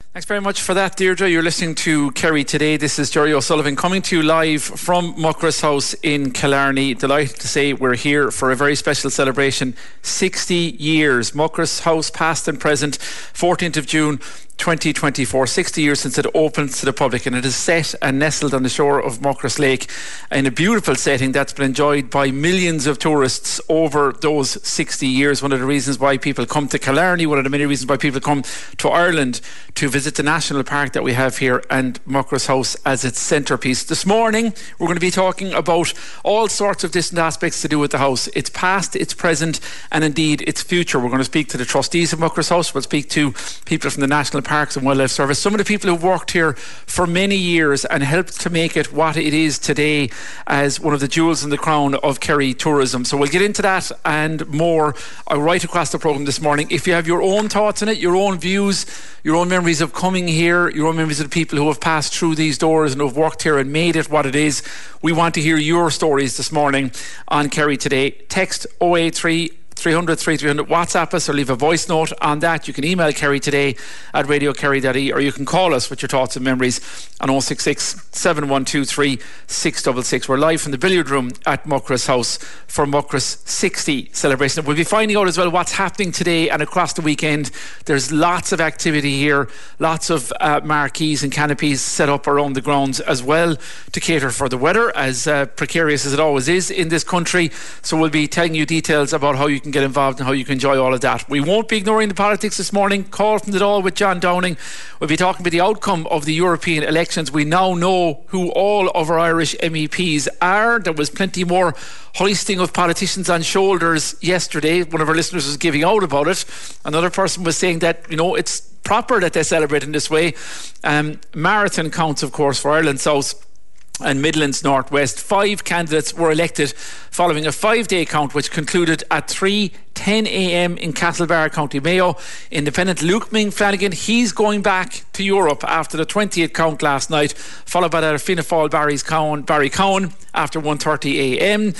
Thanks very much for that, Deirdre. You're listening to Kerry Today. This is Jerry O'Sullivan coming to you live from Muckross House in Killarney. Delighted to say we're here for a very special celebration. 60 years. Muckross House, past and present, 14th of June 2024, 60 years since it opened to the public, and it is set and nestled on the shore of Muckross Lake in a beautiful setting that's been enjoyed by millions of tourists over those 60 years. One of the reasons why people come to Killarney, one of the many reasons why people come to Ireland to visit the national park that we have here and Muckross House as its centrepiece. This morning we're going to be talking about all sorts of different aspects to do with the house, its past, its present and indeed its future. We're going to speak to the trustees of Muckross House, we'll speak to people from the National Parks and Wildlife Service, some of the people who've worked here for many years and helped to make it what it is today as one of the jewels in the crown of Kerry tourism. So we'll get into that and more right across the programme this morning. If you have your own thoughts on it, your own views, your own memories of coming here, your own memories of the people who have passed through these doors and who have worked here and made it what it is, we want to hear your stories this morning on Kerry Today. Text 083 300 3300, WhatsApp us or leave a voice note on that. You can email Kerry Today at radiokerry.ie, or you can call us with your thoughts and memories on 066 7123 666. We're live from the billiard room at Muckross House for Muckross 60 celebration. We'll be finding out as well what's happening today and across the weekend. There's lots of activity here, lots of marquees and canopies set up around the grounds as well to cater for the weather, as precarious as it always is in this country. So we'll be telling you details about how you can get involved and how you can enjoy all of that. We won't be ignoring the politics this morning. Call from the Dáil with John Downing. We'll be talking about the outcome of the European elections. We now know who all of our Irish MEPs are. There was plenty more hoisting of politicians on shoulders yesterday. One of our listeners was giving out about it. Another person was saying that, it's proper that they celebrate in this way. Marathon counts, of course, for Ireland South and Midlands Northwest. 5 candidates were elected following a 5-day count which concluded at 3:10 a.m. in Castlebar, County Mayo. Independent Luke Ming Flanagan, he's going back to Europe after the 20th count last night, followed by that of Fianna Fáil Barry Cowan after 1:30 a.m.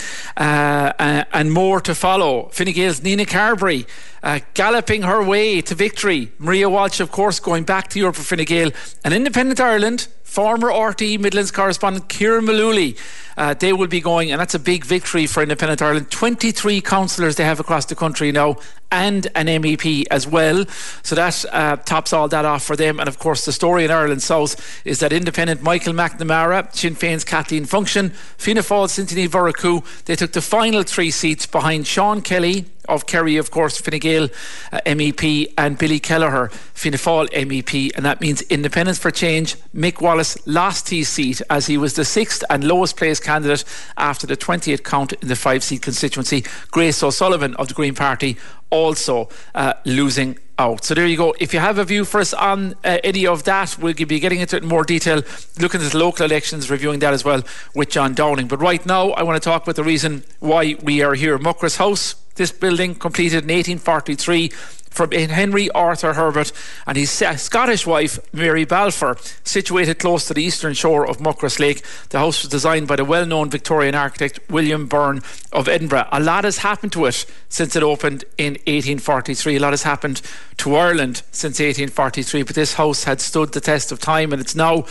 And more to follow. Fine Gael's Nina Carberry galloping her way to victory. Maria Walsh, of course, going back to Europe for Fine Gael. And Independent Ireland, former RTE Midlands correspondent Kieran Mullooly, they will be going, and that's a big victory for Independent Ireland. 23 councillors they have across the country now, and an MEP as well. So that tops all that off for them. And of course the story in Ireland South is that Independent Michael McNamara, Sinn Féin's Kathleen Function, Fianna Fáil Cynthia Veracruz, they took the final 3 seats behind Sean Kelly of Kerry, of course, Fine Gael MEP, and Billy Kelleher, Fianna Fáil MEP. And that means Independence for Change, Mick Wallace lost his seat as he was the 6th and lowest placed candidate after the 20th count in the 5-seat constituency. Grace O'Sullivan of the Green Party also losing out. So there you go. If you have a view for us on any of that, we'll be getting into it in more detail, looking at the local elections, reviewing that as well with John Downing. But right now I want to talk about the reason why we are here. Muckross House, this building completed in 1843 from Henry Arthur Herbert and his Scottish wife Mary Balfour, situated close to the eastern shore of Muckross Lake. The house was designed by the well-known Victorian architect William Byrne of Edinburgh. A lot has happened to it since it opened in 1843. A lot has happened to Ireland since 1843, but this house had stood the test of time, and it's now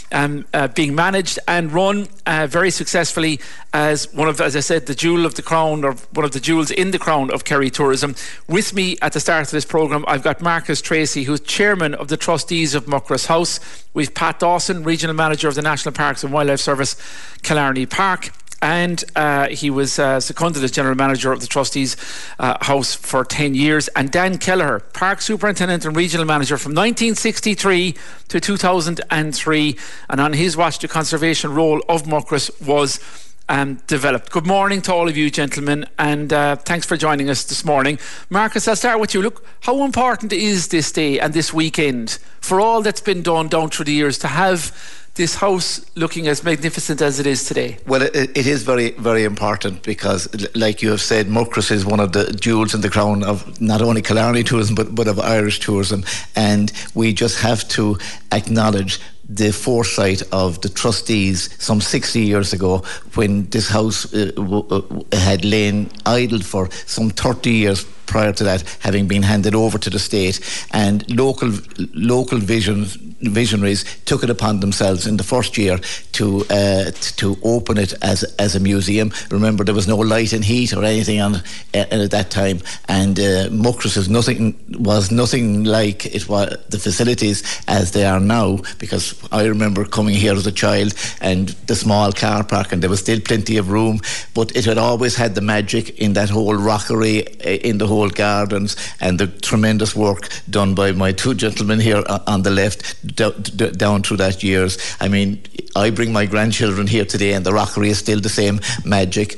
being managed and run very successfully as one of, as I said, the jewel of the crown, or one of the jewels in the crown of Kerry tourism. With me at the start of this programme, I've got Marcus Tracy, who's chairman of the trustees of Muckross House. We've Pat Dawson, regional manager of the National Parks and Wildlife Service, Killarney Park. And he was seconded as general manager of the trustees house for 10 years. And Dan Kelleher, park superintendent and regional manager from 1963 to 2003. And on his watch, the conservation role of Muckross was developed. Good morning to all of you gentlemen, and thanks for joining us this morning. Marcus, I'll start with you. Look, how important is this day and this weekend for all that's been done down through the years to have this house looking as magnificent as it is today? Well, it is very, very important because, like you have said, Muckross is one of the jewels in the crown of not only Killarney tourism but of Irish tourism, and we just have to acknowledge the foresight of the trustees some 60 years ago when this house had lain idle for some 30 years prior to that having been handed over to the state, and local visionaries took it upon themselves in the first year to open it as a museum. Remember, there was no light and heat or anything on at that time, and Muckross was nothing like it was the facilities as they are now, because I remember coming here as a child and the small car park, and there was still plenty of room, but it had always had the magic in that whole rockery, in the whole gardens, and the tremendous work done by my two gentlemen here on the left down through that years. I mean, I bring my grandchildren here today and the rockery is still the same magic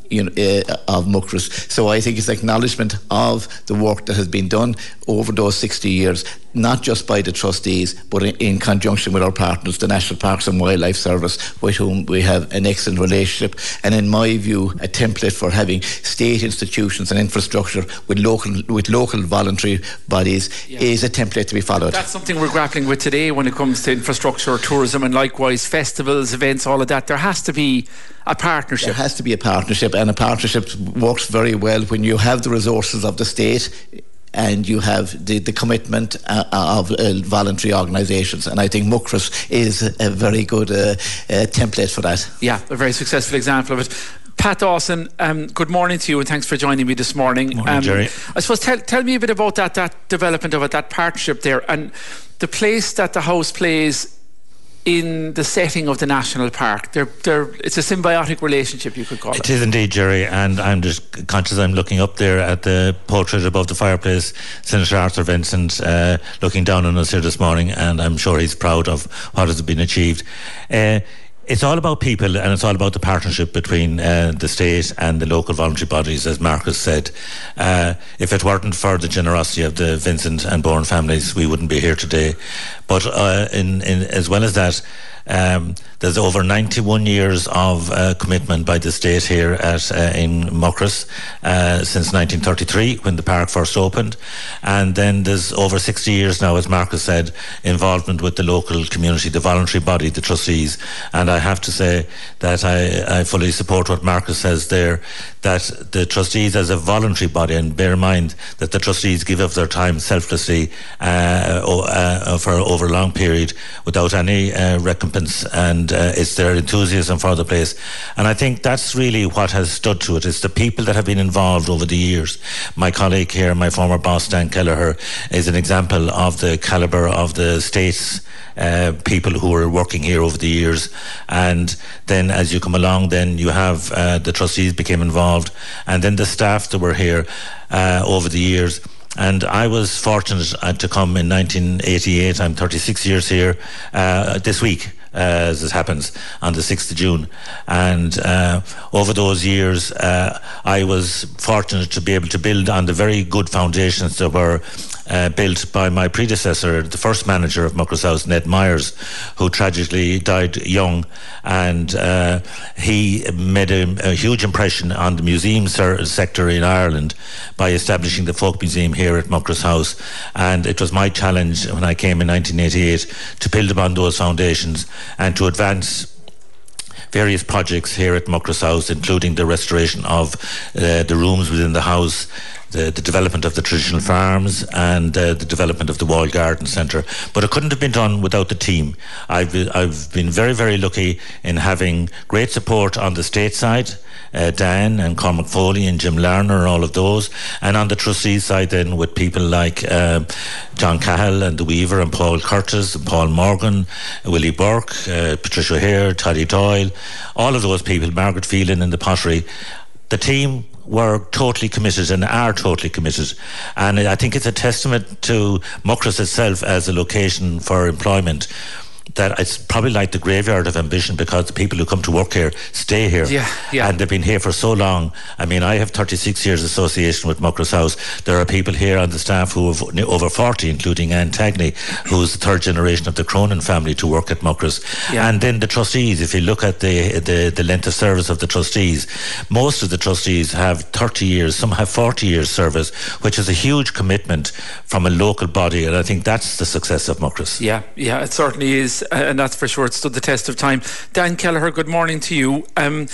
of Muckross. So I think it's acknowledgement of the work that has been done over those 60 years, not just by the trustees, but in conjunction with our partners, the National Parks and Wildlife Service, with whom we have an excellent relationship, and in my view a template for having state institutions and infrastructure with local voluntary bodies is a template to be followed. That's something we're grappling with today when it comes to infrastructure, tourism, and likewise festivals, events, all of that. There has to be a partnership. There has to be a partnership, and a partnership works very well when you have the resources of the state and you have the commitment of voluntary organisations, and I think Muckross is a very good template for that. Yeah, a very successful example of it. Pat Dawson, good morning to you and thanks for joining me this morning. Morning, Jerry. I suppose tell me a bit about that development of it, that partnership there, and the place that the house plays in the setting of the national park. It's a symbiotic relationship, you could call it. It is indeed, Jerry, and I'm just conscious I'm looking up there at the portrait above the fireplace, Senator Arthur Vincent, looking down on us here this morning, and I'm sure he's proud of what has been achieved. It's all about people, and it's all about the partnership between the state and the local voluntary bodies, as Marcus said. If it weren't for the generosity of the Vincent and Bourne families, we wouldn't be here today. But in as well as that, there's over 91 years of commitment by the state here in Muckross since 1933, when the park first opened, and then there's over 60 years now, as Marcus said, involvement with the local community, the voluntary body, the trustees. And I have to say that I fully support what Marcus says there, that the trustees as a voluntary body, and bear in mind that the trustees give of their time selflessly for over a long period without any recompense, and it's their enthusiasm for the place. And I think that's really what has stood to it. It's the people that have been involved over the years. My colleague here, my former boss, Dan Kelleher, is an example of the calibre of the state's people who are working here over the years. And then as you come along, then you have the trustees became involved, and then the staff that were here over the years. And I was fortunate to come in 1988. I'm 36 years here this week, as it happens, on the 6th of June. And over those years, I was fortunate to be able to build on the very good foundations that were built by my predecessor, the first manager of Muckross House, Ned Myers, who tragically died young. And he made a huge impression on the museum sector in Ireland by establishing the Folk Museum here at Muckross House. And it was my challenge when I came in 1988 to build upon those foundations and to advance various projects here at Muckross House, including the restoration of the rooms within the house, the development of the traditional farms, and the development of the Wall Garden Centre. But it couldn't have been done without the team. I've been very, very lucky in having great support on the state side, Dan and Cormac Foley and Jim Larner and all of those, and on the trustees side then with people like John Cahill and the Weaver and Paul Curtis and Paul Morgan, Willie Burke, Patricia O'Hare, Toddy Doyle, all of those people, Margaret Phelan in the pottery. The team were totally committed and are totally committed, and I think it's a testament to Muckross itself as a location for employment, that it's probably like the graveyard of ambition, because the people who come to work here stay here. And they've been here for so long. I mean, I have 36 years association with Muckross House. There are people here on the staff who have over 40, including Anne Tagney, who's the third generation of the Cronin family to work at Muckross. And then the trustees, if you look at the length of service of the trustees, most of the trustees have 30 years, some have 40 years service, which is a huge commitment from a local body, and I think that's the success of Muckross. Yeah, it certainly is. And that's for sure, it stood the test of time. Dan Kelleher, good morning to you.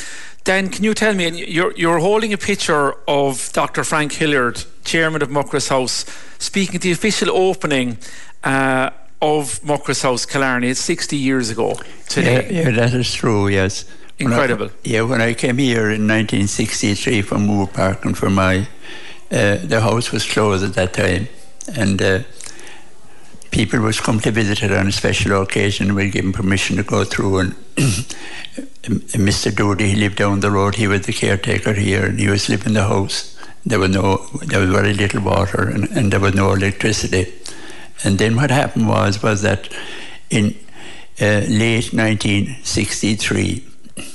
Dan, can you tell me, and you're holding a picture of Dr. Frank Hilliard, chairman of Muckross House, speaking at the official opening of Muckross House, Killarney. It's 60 years ago today. Yeah, that is true, yes. Incredible. When I came here in 1963 from Moore Park, and for the house was closed at that time, and people would come to visit it on a special occasion. We'd give them permission to go through, and Mr. Doody, he lived down the road. He was the caretaker here, and he was living in the house. There was very little water, and there was no electricity. And then what happened was that in late 1963,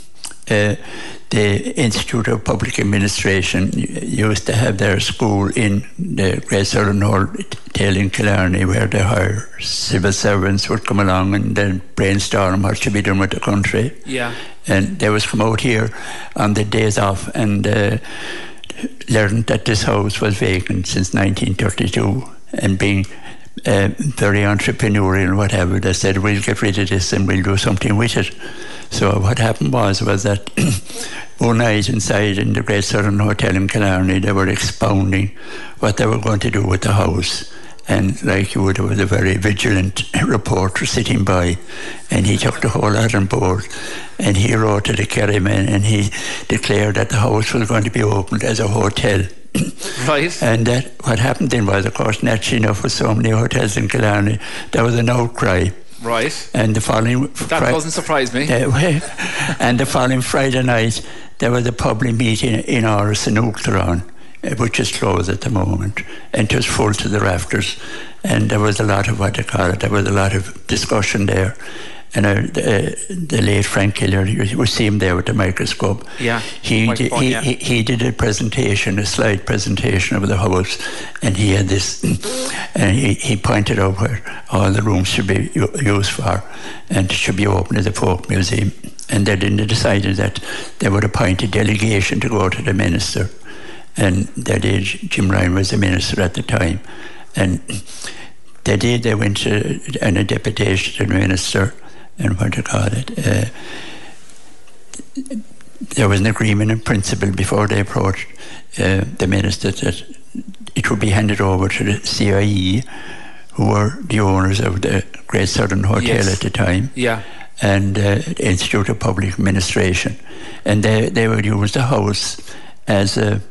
the Institute of Public Administration used to have their school in the Great Southern Hotel in Killarney, where the higher civil servants would come along and then brainstorm what should be done with the country. Yeah. And they was come out here on the days off and learned that this house was vacant since 1932, and being very entrepreneurial and whatever, they said, we'll get rid of this and we'll do something with it. So what happened was that one night inside in the Great Southern Hotel in Killarney, they were expounding what they were going to do with the house. And like you would, there was a very vigilant reporter sitting by, and he took the whole lot on board, and he wrote to the Kerryman, and he declared that the house was going to be opened as a hotel. Right. And that what happened then was, of course, naturally enough, with so many hotels in Killarney, there was an outcry. Right. And the following that doesn't surprise me. And the following Friday night, there was a public meeting in Áras in Uachtaráin, which is closed at the moment, and it was full to the rafters. And there was a lot of there was a lot of discussion there. And the late Frank Hilliard, you see him there with the microscope. Yeah. He did a presentation, a slide presentation of the house, and he had this, and he pointed out where all the rooms should be used for, and should be open as a folk museum. And they decided that they would appoint a delegation to go to the minister, and they did. Jim Ryan was the minister at the time, and they went to a deputation to the minister. And what to call it? There was an agreement in principle before they approached the minister that it would be handed over to the CIE, who were the owners of the Great Southern Hotel at the time, and the Institute of Public Administration, and they would use the house as a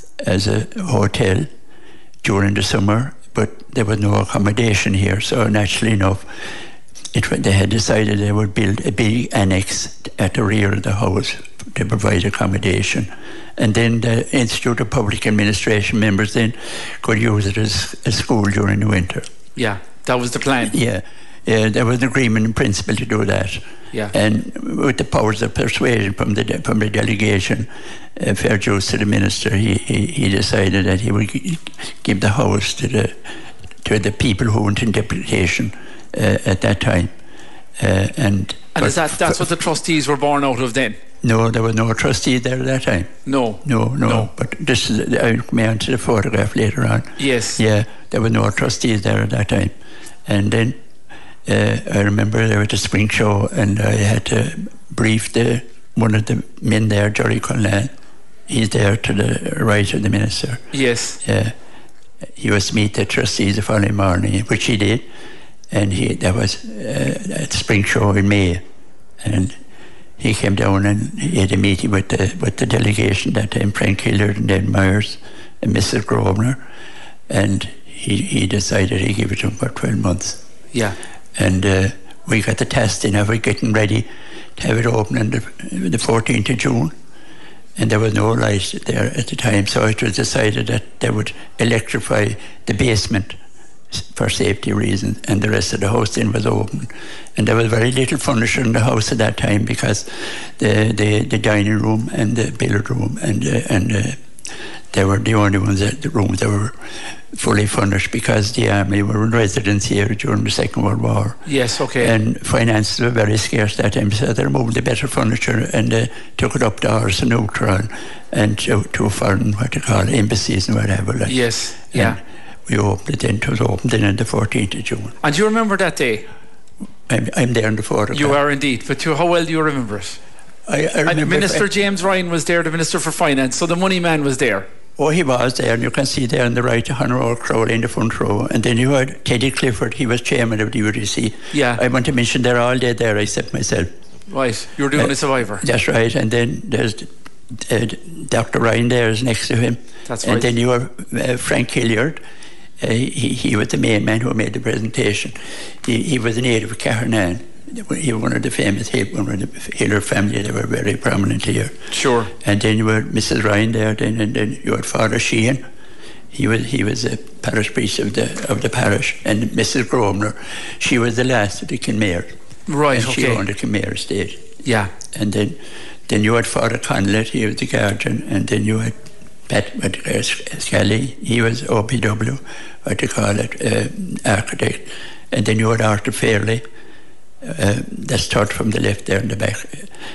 hotel during the summer, but there was no accommodation here, so naturally enough, they had decided they would build a big annex at the rear of the house to provide accommodation. And then the Institute of Public Administration members then could use it as a school during the winter. Yeah, that was the plan. Yeah, there was an agreement in principle to do that. Yeah. And with the powers of persuasion from the delegation, fair dues to the minister, he decided that he would give the house to the people who went in deputation at that time, and is that's what the trustees were born out of then? No, there was no trustee there at that time. No. But this is, I'll come on to the photograph later on. Yes. Yeah, there were no trustees there at that time, and then I remember there was a spring show, and I had to brief one of the men there, Jerry Conlan. He's there to the right of the minister. Yes. Yeah. He was to meet the trustees the following morning, which he did. And there was a spring show in May, and he came down and he had a meeting with the delegation that time, Frank Hilliard and Ed Myers and Mrs. Grosvenor, and he decided he'd give it to him for 12 months. Yeah. And we got the testing of it, getting ready to have it open on the 14th of June, and there was no light there at the time, so it was decided that they would electrify the basement for safety reasons, and the rest of the house then was open. And there was very little furniture in the house at that time, because the dining room and the billiard room and they were the only rooms that were fully furnished, because the army were in residence here during the Second World War. Yes, okay. And finances were very scarce that time, so they removed the better furniture and took it up to Áras and Uachtaráin and to foreign, embassies and whatever. Like. Yes, yeah. We opened it then. It was opened then on the 14th of June. And do you remember that day? I'm there in the photograph. You are indeed. But how well do you remember it? I remember. And Minister James Ryan was there, the Minister for Finance, so the money man was there. Oh, he was there, and you can see there on the right, Honourable Crowley in the front row. And then you had Teddy Clifford, he was chairman of the UDC. Yeah. I want to mention they're all dead there except myself. Right, you were doing a survivor. That's right, and then there's Dr. Ryan there is next to him. That's right. And then you have Frank Hilliard. He was the main man who made the presentation. He was a native of Cahernan. He was one of the famous one of the Hilliard family. They were very prominent here. Sure. And then you had Mrs. Ryan there. And then you had Father Sheehan. He was a parish priest of the parish. And Mrs. Grosvenor, she was the last of the Kinmare. Right. And she owned the Kinmare estate. Yeah. And then you had Father Conlett. He was the guardian. And then you had Pat Scully. He was OPW, what do you call it, architect. And then you had Arthur Fairley. That's third from the left there in the back.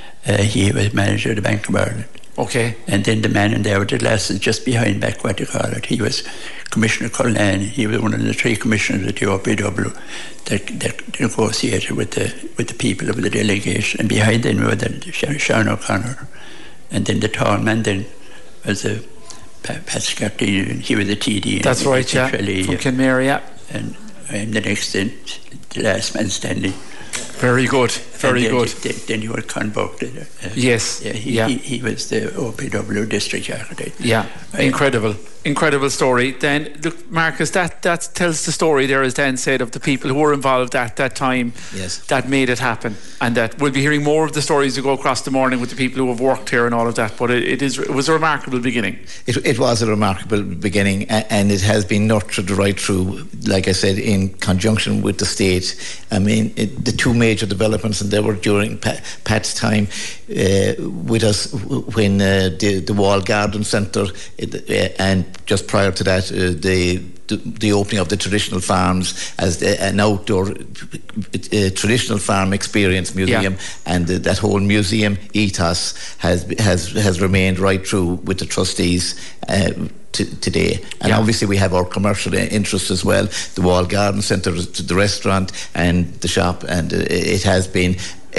He was manager of the Bank of Ireland. Okay. And then the man in there with the glasses just behind back, what do you call it, he was Commissioner Cullen. He was one of the 3 commissioners at the OPW that negotiated with the people of the delegation. And behind them were Sean O'Connor. And then the tall man then was Pat Scotty. He was a TD. That's right, yeah. From Kinmare, yeah. And I'm the next then, the last man standing. Very good, very good. Then you were Con Buck. Yes. He was the OPW district architect. Yeah, incredible story. Then, look, Marcus, that tells the story there, as Dan said, of the people who were involved at that time. Yes. That made it happen, and that we'll be hearing more of the stories that go across the morning with the people who have worked here and all of that. But it was a remarkable beginning. It was a remarkable beginning, and it has been nurtured right through, like I said, in conjunction with the state. I mean, the 2 major developments, and they were during Pat's time with us when the Wall Garden Centre, and just prior to that, the opening of the traditional farms as an outdoor traditional farm experience museum, and that whole museum ethos has remained right through with the trustees today. And obviously we have our commercial interests as well, the Wall Garden Centre, the restaurant and the shop, and it has been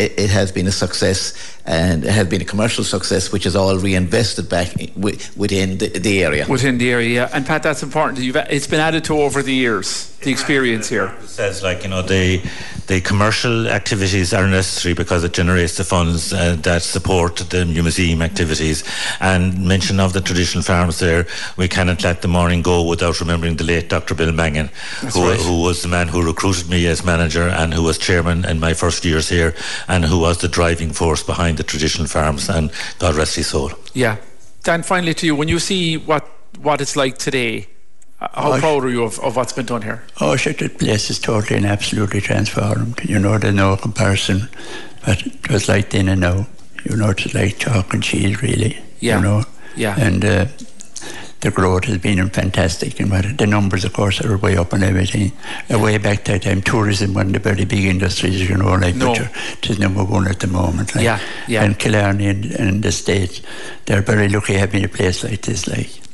a success, and it has been a commercial success, which is all reinvested back within the area. Within the area, yeah. And Pat, that's important. It's been added to over the years, the experience here. It says, like, the commercial activities are necessary because it generates the funds that support the museum activities. And mention of the traditional farms there, we cannot let the morning go without remembering the late Dr. Bill Mangan, who was the man who recruited me as manager and who was chairman in my first years here, and who was the driving force behind the traditional farms, and God rest his soul. Yeah. Dan, finally to you, when you see what it's like today, how proud are you of what's been done here? Oh, shit, the place is totally and absolutely transformed. There's no comparison. But it was like then and now. It's like chalk and cheese, really. Yeah. Yeah. And the growth has been fantastic, and the numbers, of course, are way up and everything. Way back that time, tourism wasn't a very big industry, but it is number 1 at the moment. And Killarney and the States, they're very lucky having a place like this.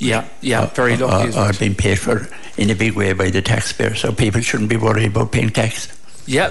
Very lucky. Or being paid for in a big way by the taxpayer, so people shouldn't be worried about paying tax. Yeah.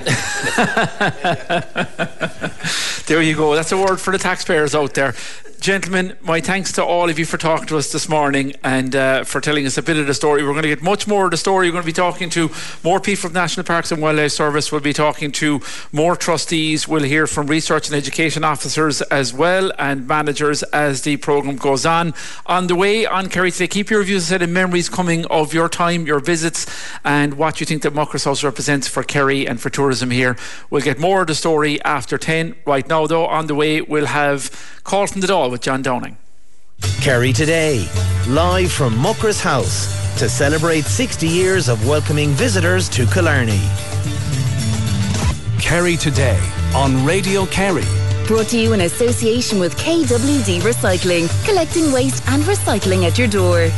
There you go. That's a word for the taxpayers out there. Gentlemen, my thanks to all of you for talking to us this morning and for telling us a bit of the story. We're going to get much more of the story. We're going to be talking to more people from National Parks and Wildlife Service. We'll be talking to more trustees. We'll hear from research and education officers as well, and managers as the programme goes on. On the way on Kerry Today, keep your views and memories coming of your time, your visits, and what you think that Muckross House represents for Kerry and for tourism here. We'll get more of the story after 10. Right now, though, on the way, we'll have Call from the Dáil with John Downing. Kerry Today, live from Muckross House to celebrate 60 years of welcoming visitors to Killarney. Kerry Today on Radio Kerry. Brought to you in association with KWD Recycling, collecting waste and recycling at your door.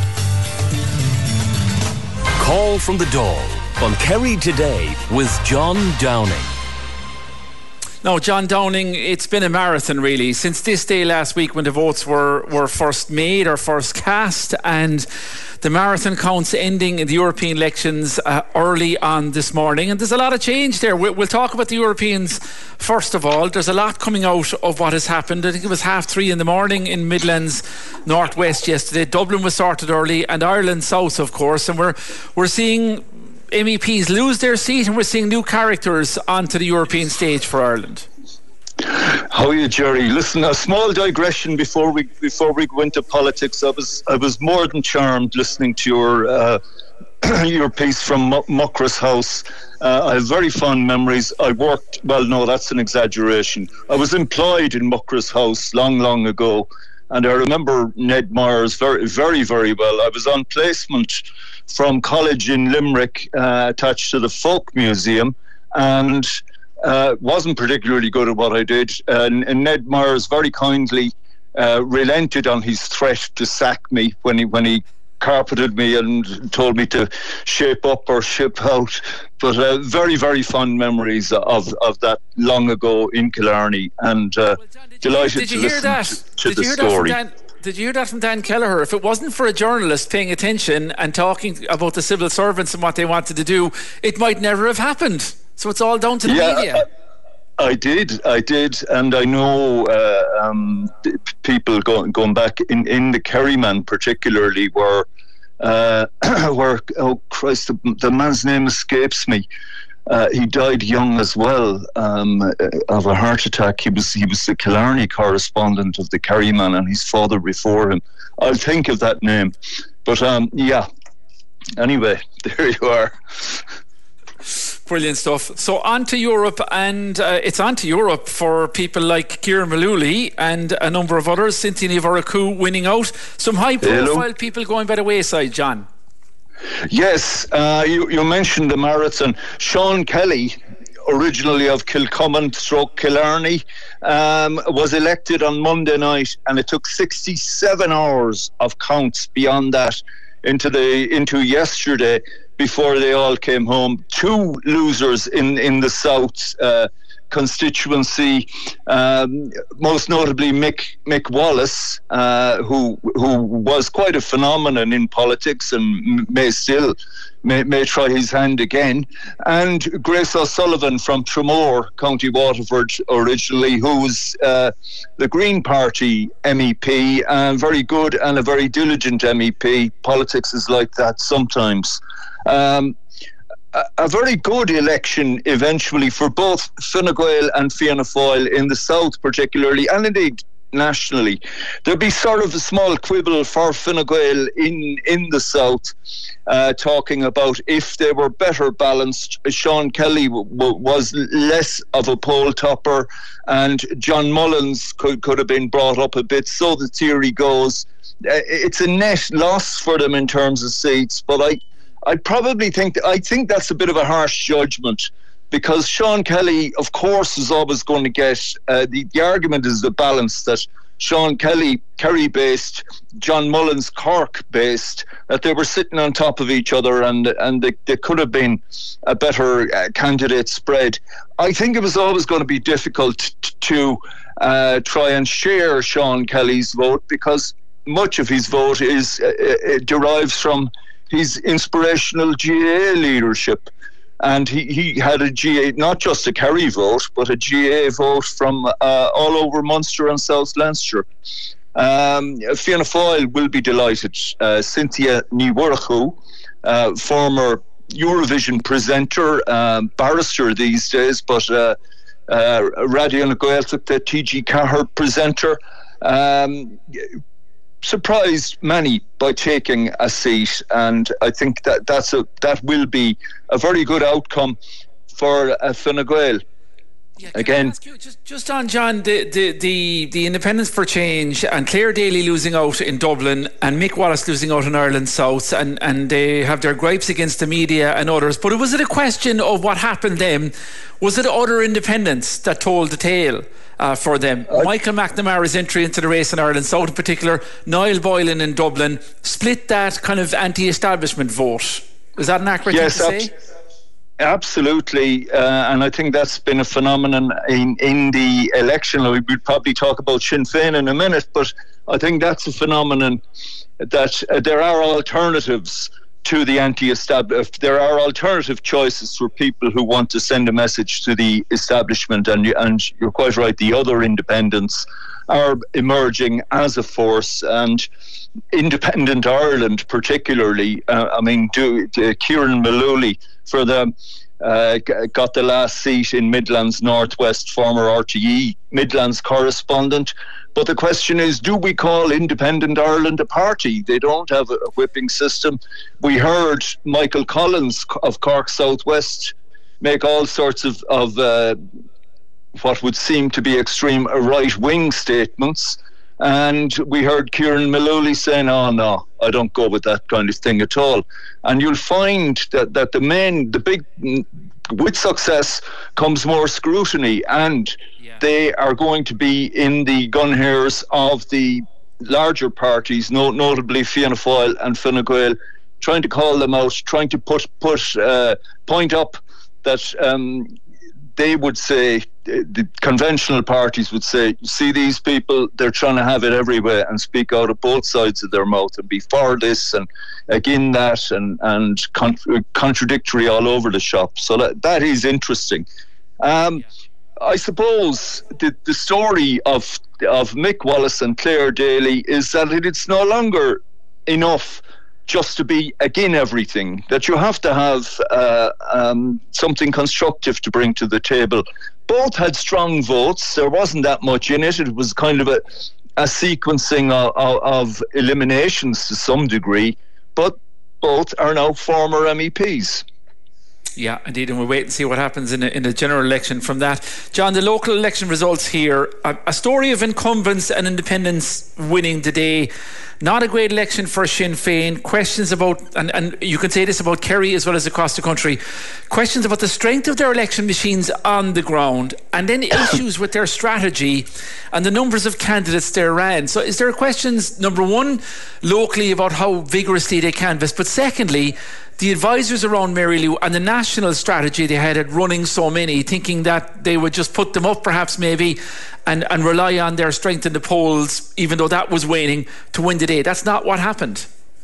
Call from the Dáil on Kerry Today with John Downing. No, John Downing, it's been a marathon really since this day last week when the votes were first made or first cast, and the marathon counts ending in the European elections early on this morning, and there's a lot of change there. We'll talk about the Europeans first of all. There's a lot coming out of what has happened. I think it was 3:30 in the morning in Midlands Northwest yesterday. Dublin was sorted early, and Ireland South, of course, and we're seeing MEPs lose their seat, and we're seeing new characters onto the European stage for Ireland. How are you, Jerry? Listen, a small digression before we go into politics. I was more than charmed listening to your piece from Muckra's House. I have very fond memories. I worked, well, no, that's an exaggeration. I was employed in Muckra's House long ago, and I remember Ned Myers very, very, very well. I was on placement from college in Limerick, attached to the Folk Museum, and wasn't particularly good at what I did. And Ned Myers very kindly relented on his threat to sack me when he carpeted me and told me to shape up or ship out. But very, very fond memories of that long ago in Killarney, and delighted to listen to the story. Did you hear that from Dan Kelleher? If it wasn't for a journalist paying attention and talking about the civil servants and what they wanted to do, it might never have happened. So it's all down to the media. I did, and I know people going back in the Kerryman particularly were oh Christ, the man's name escapes me. He died young as well of a heart attack. He was the Killarney correspondent of the Kerryman, and his father before him. I'll think of that name. But yeah. Anyway, there you are. Brilliant stuff. So on to Europe, and it's on to Europe for people like Kieran Mullooly and a number of others. Cynthia Ní Mhurchu winning out. Some high-profile people going by the wayside, John. Yes, you mentioned the marathon. Sean Kelly, originally of Kilcommon / Killarney, was elected on Monday night, and it took 67 hours of counts beyond that into yesterday before they all came home. Two losers in the South constituency, most notably Mick Wallace, who was quite a phenomenon in politics and may try his hand again, and Grace O'Sullivan from Tramore, County Waterford originally, who was the Green Party MEP, very good and a very diligent MEP. Politics is like that sometimes. A very good election eventually for both Fine Gael and Fianna Fáil in the South particularly, and indeed nationally. There'd be sort of a small quibble for Fine Gael in the South, talking about if they were better balanced. Sean Kelly was less of a poll topper, and John Mullins could have been brought up a bit, so the theory goes. It's a net loss for them in terms of seats, but I probably think that's a bit of a harsh judgment, because Sean Kelly, of course, is always going to get the argument is the balance that Sean Kelly, Kerry-based, John Mullins, Cork-based, that they were sitting on top of each other, and they could have been a better candidate spread. I think it was always going to be difficult to try and share Sean Kelly's vote, because much of his vote derives from his inspirational GAA leadership. And he had a GAA, not just a Kerry vote, but a GAA vote from all over Munster and South Leinster. Fianna Fáil will be delighted. Cynthia Ní Mhurchu, former Eurovision presenter, barrister these days, but Radio na Gaeltachta, the TG Cahir presenter, surprised many by taking a seat, and I think that will be a very good outcome for Fine Gael. Yeah, again, I ask you, just on John, the Independence for Change and Claire Daly losing out in Dublin and Mick Wallace losing out in Ireland South, and they have their gripes against the media and others, but was it a question of what happened then? Was it other independents that told the tale for them? Michael McNamara's entry into the race in Ireland South in particular, Niall Boylan in Dublin, split that kind of anti-establishment vote. Is that an accurate thing to say? Absolutely, and I think that's been a phenomenon in the election. We'll probably talk about Sinn Féin in a minute, but I think that's a phenomenon that there are alternatives to the anti-establishment. There are alternative choices for people who want to send a message to the establishment, and you're quite right, the other independents are emerging as a force, and Independent Ireland particularly, Kieran Mullooly for the got the last seat in Midlands Northwest, former RTE Midlands correspondent. But the question is, do we call Independent Ireland a party? They don't have a whipping system. We heard Michael Collins of Cork Southwest make all sorts of what would seem to be extreme right-wing statements. And we heard Kieran Mullooly saying, "Oh no, I don't go with that kind of thing at all." And you'll find that with success comes more scrutiny, and they are going to be in the gun hairs of the larger parties, notably Fianna Fáil and Fine Gael, trying to call them out, trying to point up that they would say, the conventional parties would say, see these people, they're trying to have it everywhere and speak out of both sides of their mouth and be for this and again that and contradictory all over the shop. So that is interesting. I suppose the story of Mick Wallace and Claire Daly is that it's no longer enough just to be again everything, that you have to have something constructive to bring to the table. Both had strong votes. There wasn't that much in it. It was kind of a sequencing of eliminations to some degree, but both are now former MEPs. Yeah, indeed, and we'll wait and see what happens in the general election from that. John, the local election results here, a story of incumbents and independents winning today. Not a great election for Sinn Féin. Questions about, and you can say this about Kerry as well as across the country, questions about the strength of their election machines on the ground, and then issues with their strategy and the numbers of candidates they ran. So is there questions, number one, locally about how vigorously they canvassed, but secondly, the advisors around Mary Lou and the national strategy they had at running so many, thinking that they would just put them up perhaps maybe and rely on their strength in the polls, even though that was waning, to win the day. That's not what happened.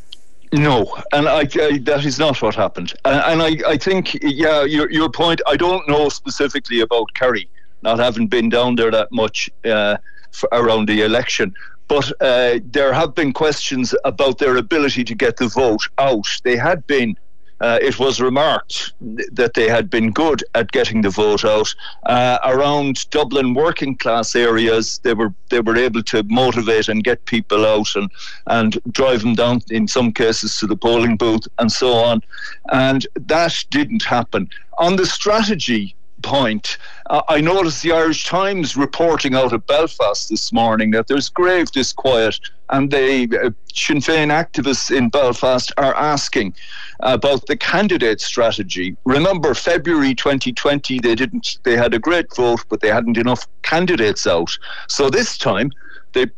No, and that is not what happened. And I think, your point, I don't know specifically about Kerry, not having been down there that much around the election. But there have been questions about their ability to get the vote out. They had been, it was remarked that they had been good at getting the vote out. Around Dublin working class areas, they were able to motivate and get people out and drive them down, in some cases, to the polling booth and so on. And that didn't happen. On the strategy point, I noticed the Irish Times reporting out of Belfast this morning that there's grave disquiet, and the Sinn Féin activists in Belfast are asking about the candidate strategy. Remember, February 2020, they had a great vote, but they hadn't enough candidates out. So this time, they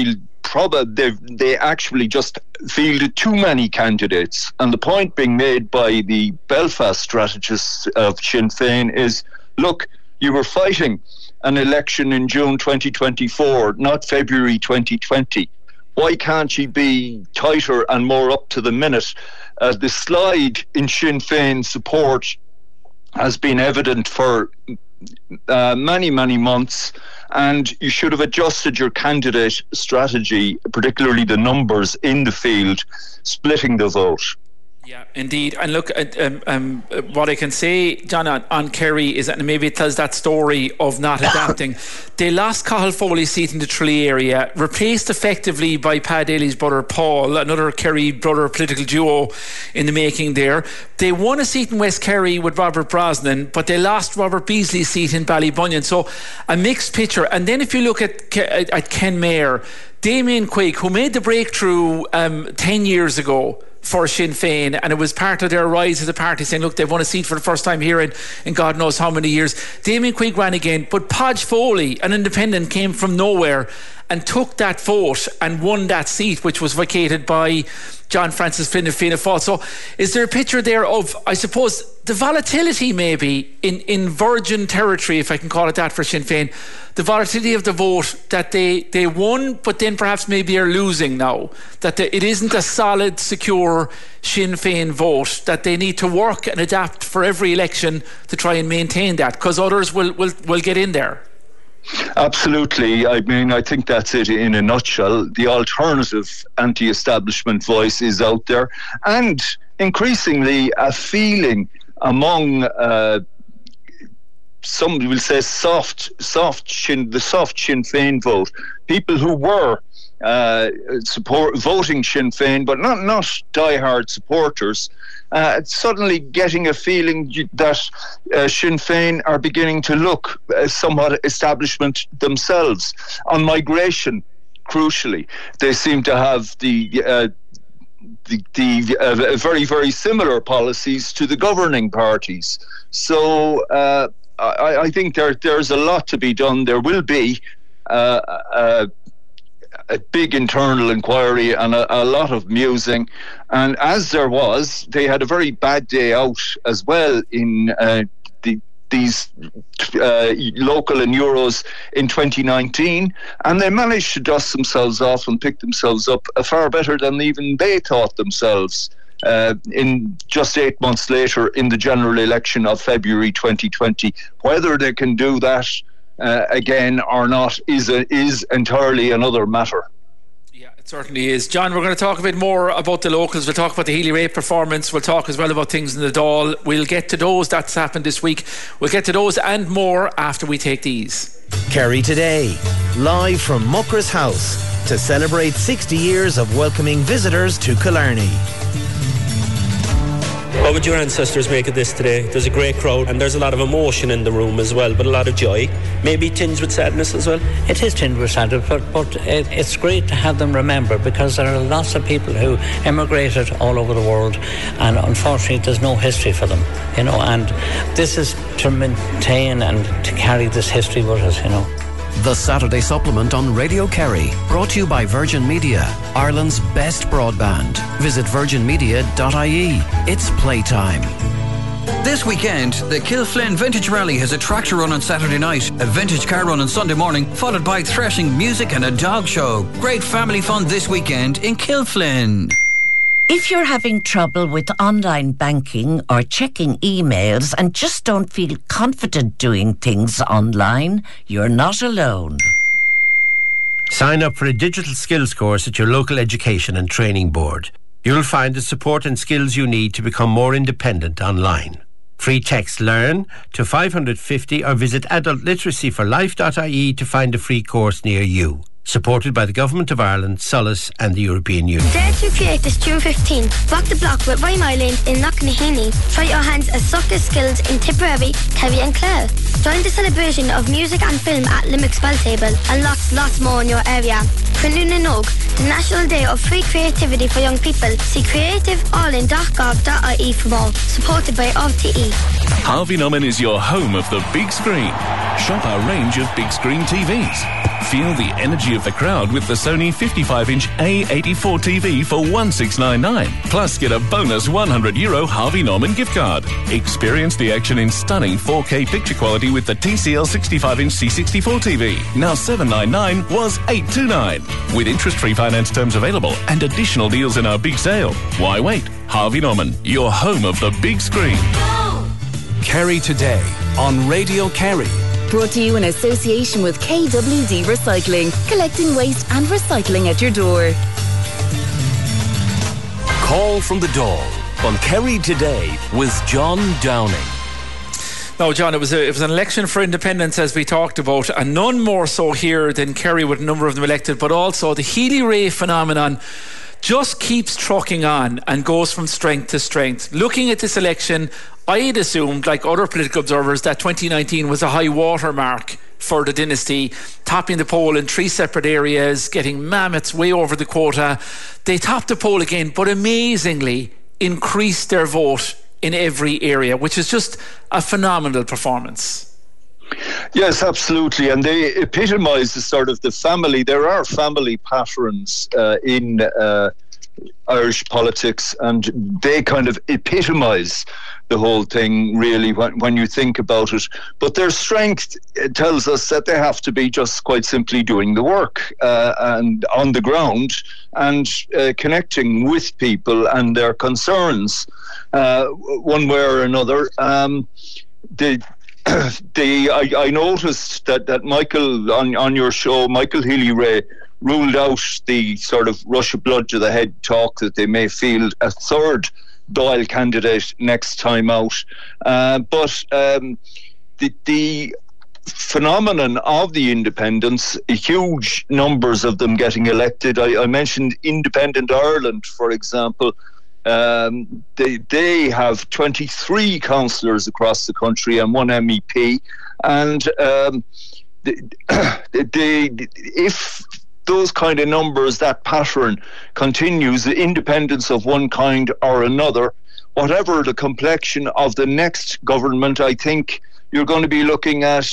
actually just fielded too many candidates. And the point being made by the Belfast strategists of Sinn Féin is, look, you were fighting an election in June 2024, not February 2020. Why can't you be tighter and more up to the minute? The slide in Sinn Féin support has been evident for many, many months, and you should have adjusted your candidate strategy, particularly the numbers in the field, splitting the vote. Yeah, indeed. And look, what I can say, John, on Kerry is that maybe it tells that story of not adapting. They lost Cathal Foley's seat in the Tralee area, replaced effectively by Pat Daly's brother Paul, another Kerry brother political duo in the making there. They won a seat in West Kerry with Robert Brosnan, but they lost Robert Beasley's seat in Ballybunion. So a mixed picture. And then if you look at Kenmare, Damien Quigg, who made the breakthrough 10 years ago for Sinn Féin, and it was part of their rise as a party, saying, look, they've won a seat for the first time here in God knows how many years. Damien Quigg ran again, but Podge Foley, an independent, came from nowhere and took that vote and won that seat, which was vacated by John Francis Flynn of Fianna Fáil. So is there a picture there of, I suppose, the volatility maybe in virgin territory, if I can call it that, for Sinn Féin, the volatility of the vote, that they won, but then perhaps maybe are losing now, that it isn't a solid, secure Sinn Féin vote, that they need to work and adapt for every election to try and maintain that, because others will get in there? Absolutely. I mean, I think that's it in a nutshell. The alternative anti-establishment voice is out there, and increasingly a feeling among somebody will say the soft Sinn Féin vote, people who were voting Sinn Féin, but not diehard supporters, suddenly getting a feeling that Sinn Féin are beginning to look somewhat establishment themselves. On migration, crucially, they seem to have the very, very similar policies to the governing parties. So I think there's a lot to be done. There will be a big internal inquiry and a lot of musing, and as there was, they had a very bad day out as well in these local and Euros in 2019, and they managed to dust themselves off and pick themselves up far better than even they thought themselves in just 8 months later in the general election of February 2020. Whether they can do that again or not is entirely another matter. Yeah, it certainly is. John, we're going to talk a bit more about the locals. We'll talk about the Healy Rape performance. We'll talk as well about things in the Dáil. We'll get to those. That's happened this week. We'll get to those and more after we take these. Kerry Today, live from Muckra's House to celebrate 60 years of welcoming visitors to Killarney. What would your ancestors make of this today? There's a great crowd and there's a lot of emotion in the room as well, but a lot of joy. Maybe tinged with sadness as well? It is tinged with sadness, but it's great to have them remember, because there are lots of people who emigrated all over the world, and unfortunately there's no history for them, you know, and this is to maintain and to carry this history with us, you know. The Saturday Supplement on Radio Kerry, brought to you by Virgin Media, Ireland's best broadband. Visit virginmedia.ie. It's playtime. This weekend, the Kilflin Vintage Rally has a tractor run on Saturday night, a vintage car run on Sunday morning, followed by threshing, music and a dog show. Great family fun this weekend in Kilflin. If you're having trouble with online banking or checking emails and just don't feel confident doing things online, you're not alone. Sign up for a digital skills course at your local education and training board. You'll find the support and skills you need to become more independent online. Free text LEARN to 550 or visit adultliteracyforlife.ie to find a free course near you. Supported by the Government of Ireland, Solace and the European Union. Dare to create this June 15. Rock the block with Roy Marlin in Knocknaheeny. Try your hands at soccer skills in Tipperary, Kerry and Clare. Join the celebration of music and film at Limerick's Bell Table, and lots more in your area. Crenuna Nog, the National Day of Free Creativity for Young People. See creativeallin.gov.ie for more. Supported by RTE. Harvey Norman is your home of the big screen. Shop our range of big screen TVs. Feel the energy of the crowd with the Sony 55-inch A84 TV for $1,699. Plus, get a bonus €100 Harvey Norman gift card. Experience the action in stunning 4K picture quality with the TCL 65-inch C64 TV. Now $799 was $829. With interest-free finance terms available and additional deals in our big sale. Why wait? Harvey Norman, your home of the big screen. Kerry Today on Radio Kerry. Brought to you in association with KWD Recycling, collecting waste and recycling at your door. Call from the Dáil on Kerry Today with John Downing. Now, John, it was an election for independence, as we talked about, and none more so here than Kerry with a number of them elected, but also the Healy Rape phenomenon just keeps trucking on and goes from strength to strength. Looking at this election, I had assumed, like other political observers, that 2019 was a high water mark for the dynasty, topping the poll in 3 separate areas, getting mammoths way over the quota. They topped the poll again, but amazingly increased their vote in every area, which is just a phenomenal performance. Yes, absolutely, and they epitomise the family. There are family patterns in Irish politics, and they kind of epitomise the whole thing, really, when you think about it. But their strength tells us that they have to be just quite simply doing the work and on the ground and connecting with people and their concerns one way or another. I noticed that Michael, on your show, Michael Healy-Rae, ruled out the sort of rush of blood to the head talk that they may field a third Dáil candidate next time out. But the phenomenon of the independents, huge numbers of them getting elected. I mentioned Independent Ireland, for example. They have 23 councillors across the country and 1 MEP, and if those kind of numbers, that pattern continues, the independence of one kind or another, whatever the complexion of the next government, I think you're going to be looking at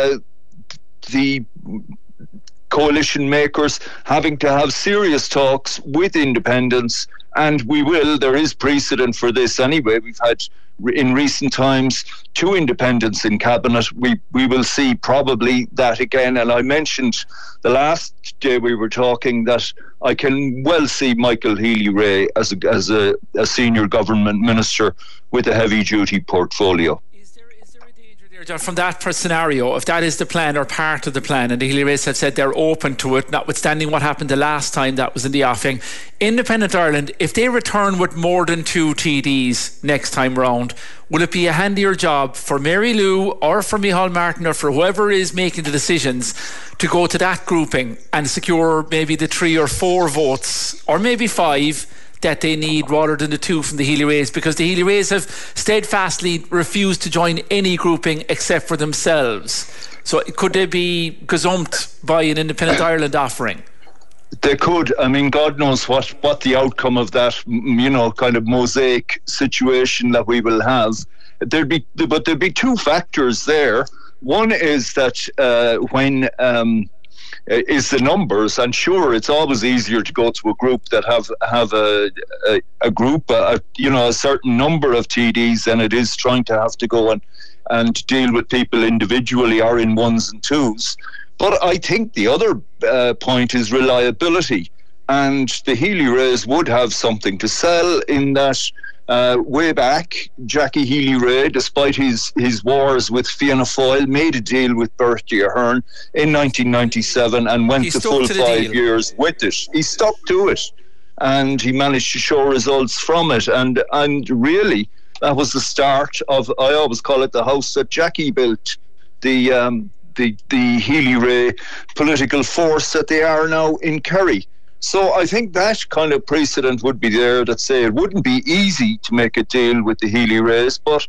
the coalition makers having to have serious talks with independents. And there is precedent for this anyway. We've had in recent times 2 independents in cabinet. We will see probably that again. And I mentioned the last day we were talking that I can well see Michael Healy-Rae as a senior government minister with a heavy duty portfolio. John, from that scenario, if that is the plan or part of the plan, and the Healy-Raes have said they're open to it, notwithstanding what happened the last time that was in the offing, Independent Ireland, if they return with more than 2 TDs next time round, will it be a handier job for Mary Lou or for Micheál Martin or for whoever is making the decisions to go to that grouping and secure maybe the 3 or 4 votes, or maybe 5, that they need rather than the 2 from the Healy-Raes, because the Healy-Raes have steadfastly refused to join any grouping except for themselves. So could they be gazumped by an Independent Ireland offering? They could. I mean, God knows what the outcome of that, kind of mosaic situation that we will have. There'd be 2 factors there. One is that when is the numbers, and sure, it's always easier to go to a group that have a group, a certain number of TDs than it is trying to have to go and deal with people individually or in 1s and 2s. But I think the other point is reliability, and the Healy-Raes would have something to sell in that. Way back, Jackie Healy-Rae, despite his wars with Fianna Fáil, made a deal with Bertie Ahern in 1997 and went the full 5 years with it. He stuck to it, and he managed to show results from it. And really, that was the start of, I always call it the house that Jackie built, the Healy-Rae political force that they are now in Kerry. So I think that kind of precedent would be there that say it wouldn't be easy to make a deal with the Healy-Raes, but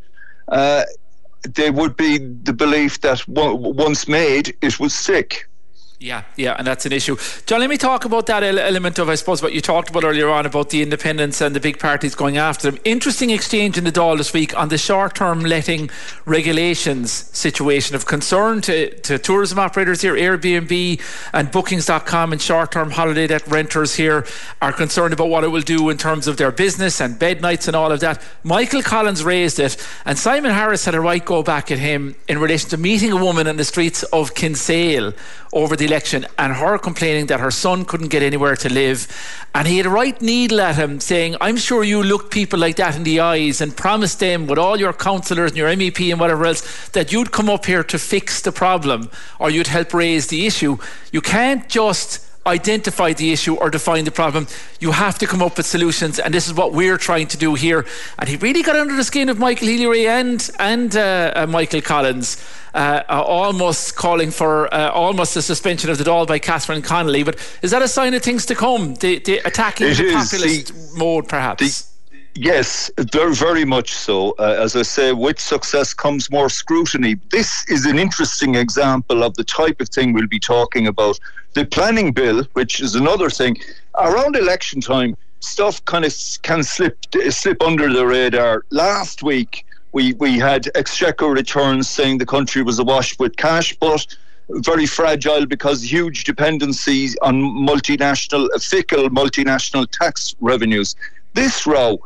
there would be the belief that once made, it would stick. Yeah, and that's an issue. John, let me talk about that element of, I suppose, what you talked about earlier on about the independents and the big parties going after them. Interesting exchange in the Dáil this week on the short-term letting regulations situation of concern to tourism operators here. Airbnb and Bookings.com and short-term holiday let renters here are concerned about what it will do in terms of their business and bed nights and all of that. Michael Collins raised it, and Simon Harris had a right go back at him in relation to meeting a woman in the streets of Kinsale over the election and her complaining that her son couldn't get anywhere to live, and he had a right needle at him saying, I'm sure you looked people like that in the eyes and promised them with all your councillors and your MEP and whatever else that you'd come up here to fix the problem or you'd help raise the issue. You can't just identify the issue or define the problem. You have to come up with solutions, and this is what we're trying to do here. And he really got under the skin of Michael Healy-Rae and Michael Collins, almost calling for almost a suspension of the Dáil by Catherine Connolly. But is that a sign of things to come? The attacking the populist mode, perhaps? Yes, very, very much so. As I say, with success comes more scrutiny. This is an interesting example of the type of thing we'll be talking about. The planning bill, which is another thing, around election time, stuff kind of can slip under the radar. Last week, We had Exchequer returns saying the country was awash with cash, but very fragile because huge dependencies on fickle multinational tax revenues. This row,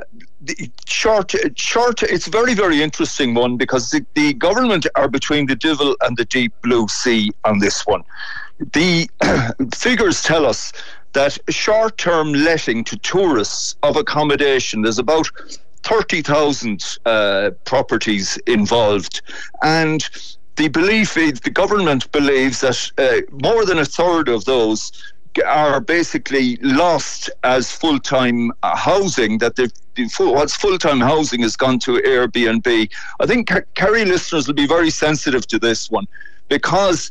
short, it's a very, very interesting one because the government are between the devil and the deep blue sea on this one. The figures tell us that short-term letting to tourists of accommodation, there's about 30,000 properties involved, and the belief is, the government believes that more than a third of those are basically lost as full-time housing, that what's full-time housing has gone to Airbnb. I think Kerry listeners will be very sensitive to this one because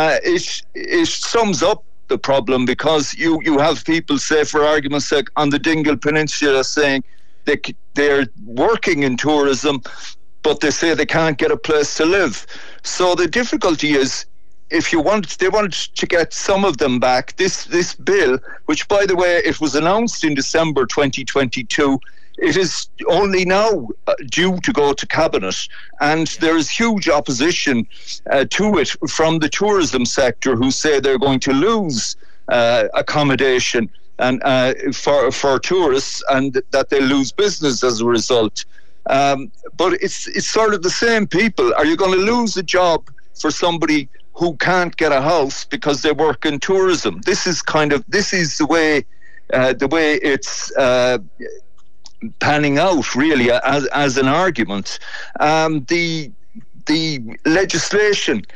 it sums up the problem, because you have people, say for argument's sake, on the Dingle Peninsula saying they're working in tourism, but they say they can't get a place to live. So the difficulty is, if they want to get some of them back, this bill, which by the way, it was announced in December 2022, it is only now due to go to Cabinet, and there is huge opposition to it from the tourism sector, who say they're going to lose accommodation and for tourists, and that they lose business as a result. But it's sort of the same people. Are you going to lose a job for somebody who can't get a house because they work in tourism? This is the way it's panning out, really, as an argument. The legislation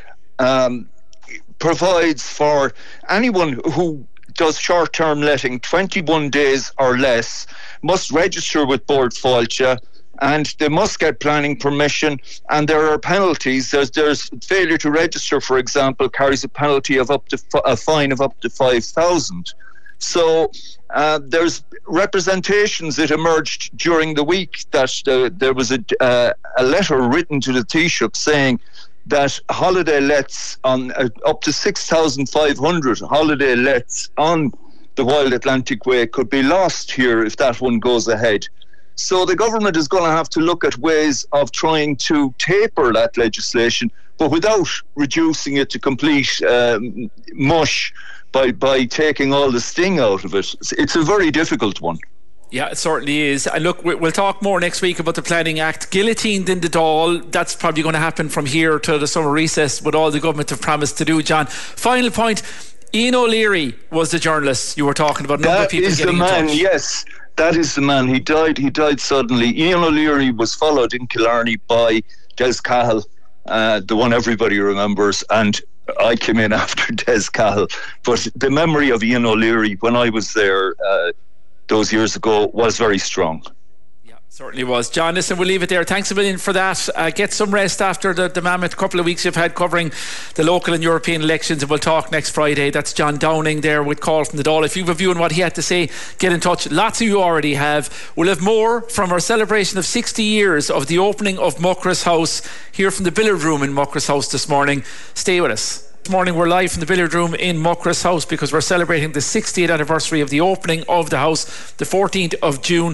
provides for anyone who does short-term letting 21 days or less must register with Bord Fáilte, and they must get planning permission, and there are penalties. There's failure to register, for example, carries a penalty of a fine of up to 5,000. So there's representations that emerged during the week that there was a letter written to the Taoiseach saying that holiday lets on up to 6,500 holiday lets on the Wild Atlantic Way could be lost here if that one goes ahead. So the government is going to have to look at ways of trying to taper that legislation, but without reducing it to complete mush by taking all the sting out of it. It's a very difficult one. Yeah, it certainly is. And look, we'll talk more next week about the Planning Act. Guillotined in the Dáil, that's probably going to happen from here to the summer recess, with all the government have promised to do, John. Final point, Ian O'Leary was the journalist you were talking about. That is the man, yes. That is the man. He died suddenly. Ian O'Leary was followed in Killarney by Des Cahill, the one everybody remembers, and I came in after Des Cahill. But the memory of Ian O'Leary when I was there those years ago was very strong. Certainly was. John, listen, we'll leave it there. Thanks a million for that. Get some rest after the mammoth couple of weeks you've had covering the local and European elections, and we'll talk next Friday. That's John Downing there with Call from the Dáil. If you have a view on what he had to say, get in touch. Lots of you already have. We'll have more from our celebration of 60 years of the opening of Muckross House here from the Billiard Room in Muckross House this morning. Stay with us. This morning we're live from the Billiard Room in Muckross House because we're celebrating the 60th anniversary of the opening of the house, the 14th of June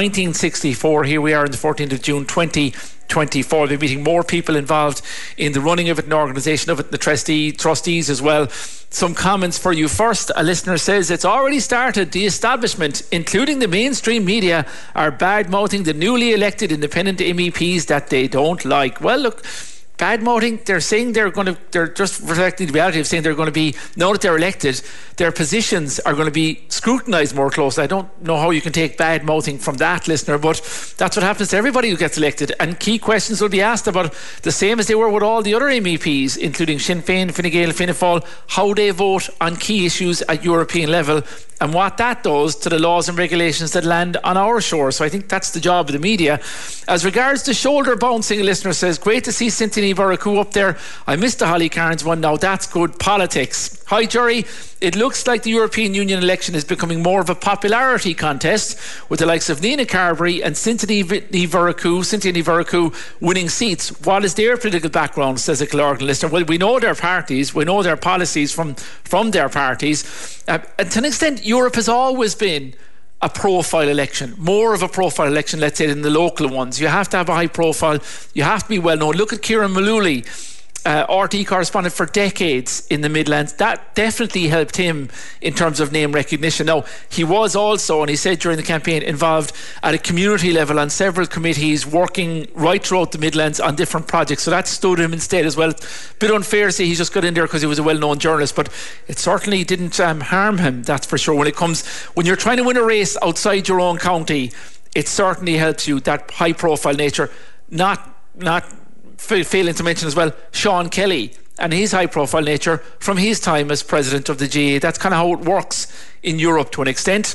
1964. Here we are on the 14th of June 2024. We'll be meeting more people involved in the running of it and organisation of it, the trustees as well. Some comments for you. First, a listener says it's already started. The establishment, including the mainstream media, are bad-mouthing the newly elected independent MEPs that they don't like. Well, look, bad-mouthing, they're saying they're just reflecting the reality of saying they're going to be, now that they're elected, their positions are going to be scrutinised more closely. I don't know how you can take bad-mouthing from that, listener, but that's what happens to everybody who gets elected, and key questions will be asked about, the same as they were with all the other MEPs, including Sinn Féin, Fine Gael, Fianna Fáil, how they vote on key issues at European level, and what that does to the laws and regulations that land on our shore. So I think that's the job of the media. As regards to shoulder bouncing, a listener says, great to see Cynthia Varaku up there. I missed the Holly Cairns one. Now that's good politics. Hi Jerry, it looks like the European Union election is becoming more of a popularity contest, with the likes of Nina Carberry and Cynthia Varaku winning seats. What is their political background, says a Killarney listener? Well, we know their parties, we know their policies from their parties, and to an extent Europe has always been a profile election, more of a profile election, let's say, than the local ones. You have to have a high profile, you have to be well known. Look at Kieran Mullooly, RTÉ correspondent for decades in the Midlands. That definitely helped him in terms of name recognition. Now, he was also, and he said during the campaign, involved at a community level on several committees, working right throughout the Midlands on different projects, so that stood him in stead as well. Bit unfair to say he just got in there because he was a well-known journalist, but it certainly didn't harm him, that's for sure. When you're trying to win a race outside your own county, it certainly helps you, that high profile nature. Not failing to mention as well Sean Kelly and his high profile nature from his time as president of the GAA. That's kind of how it works in Europe to an extent.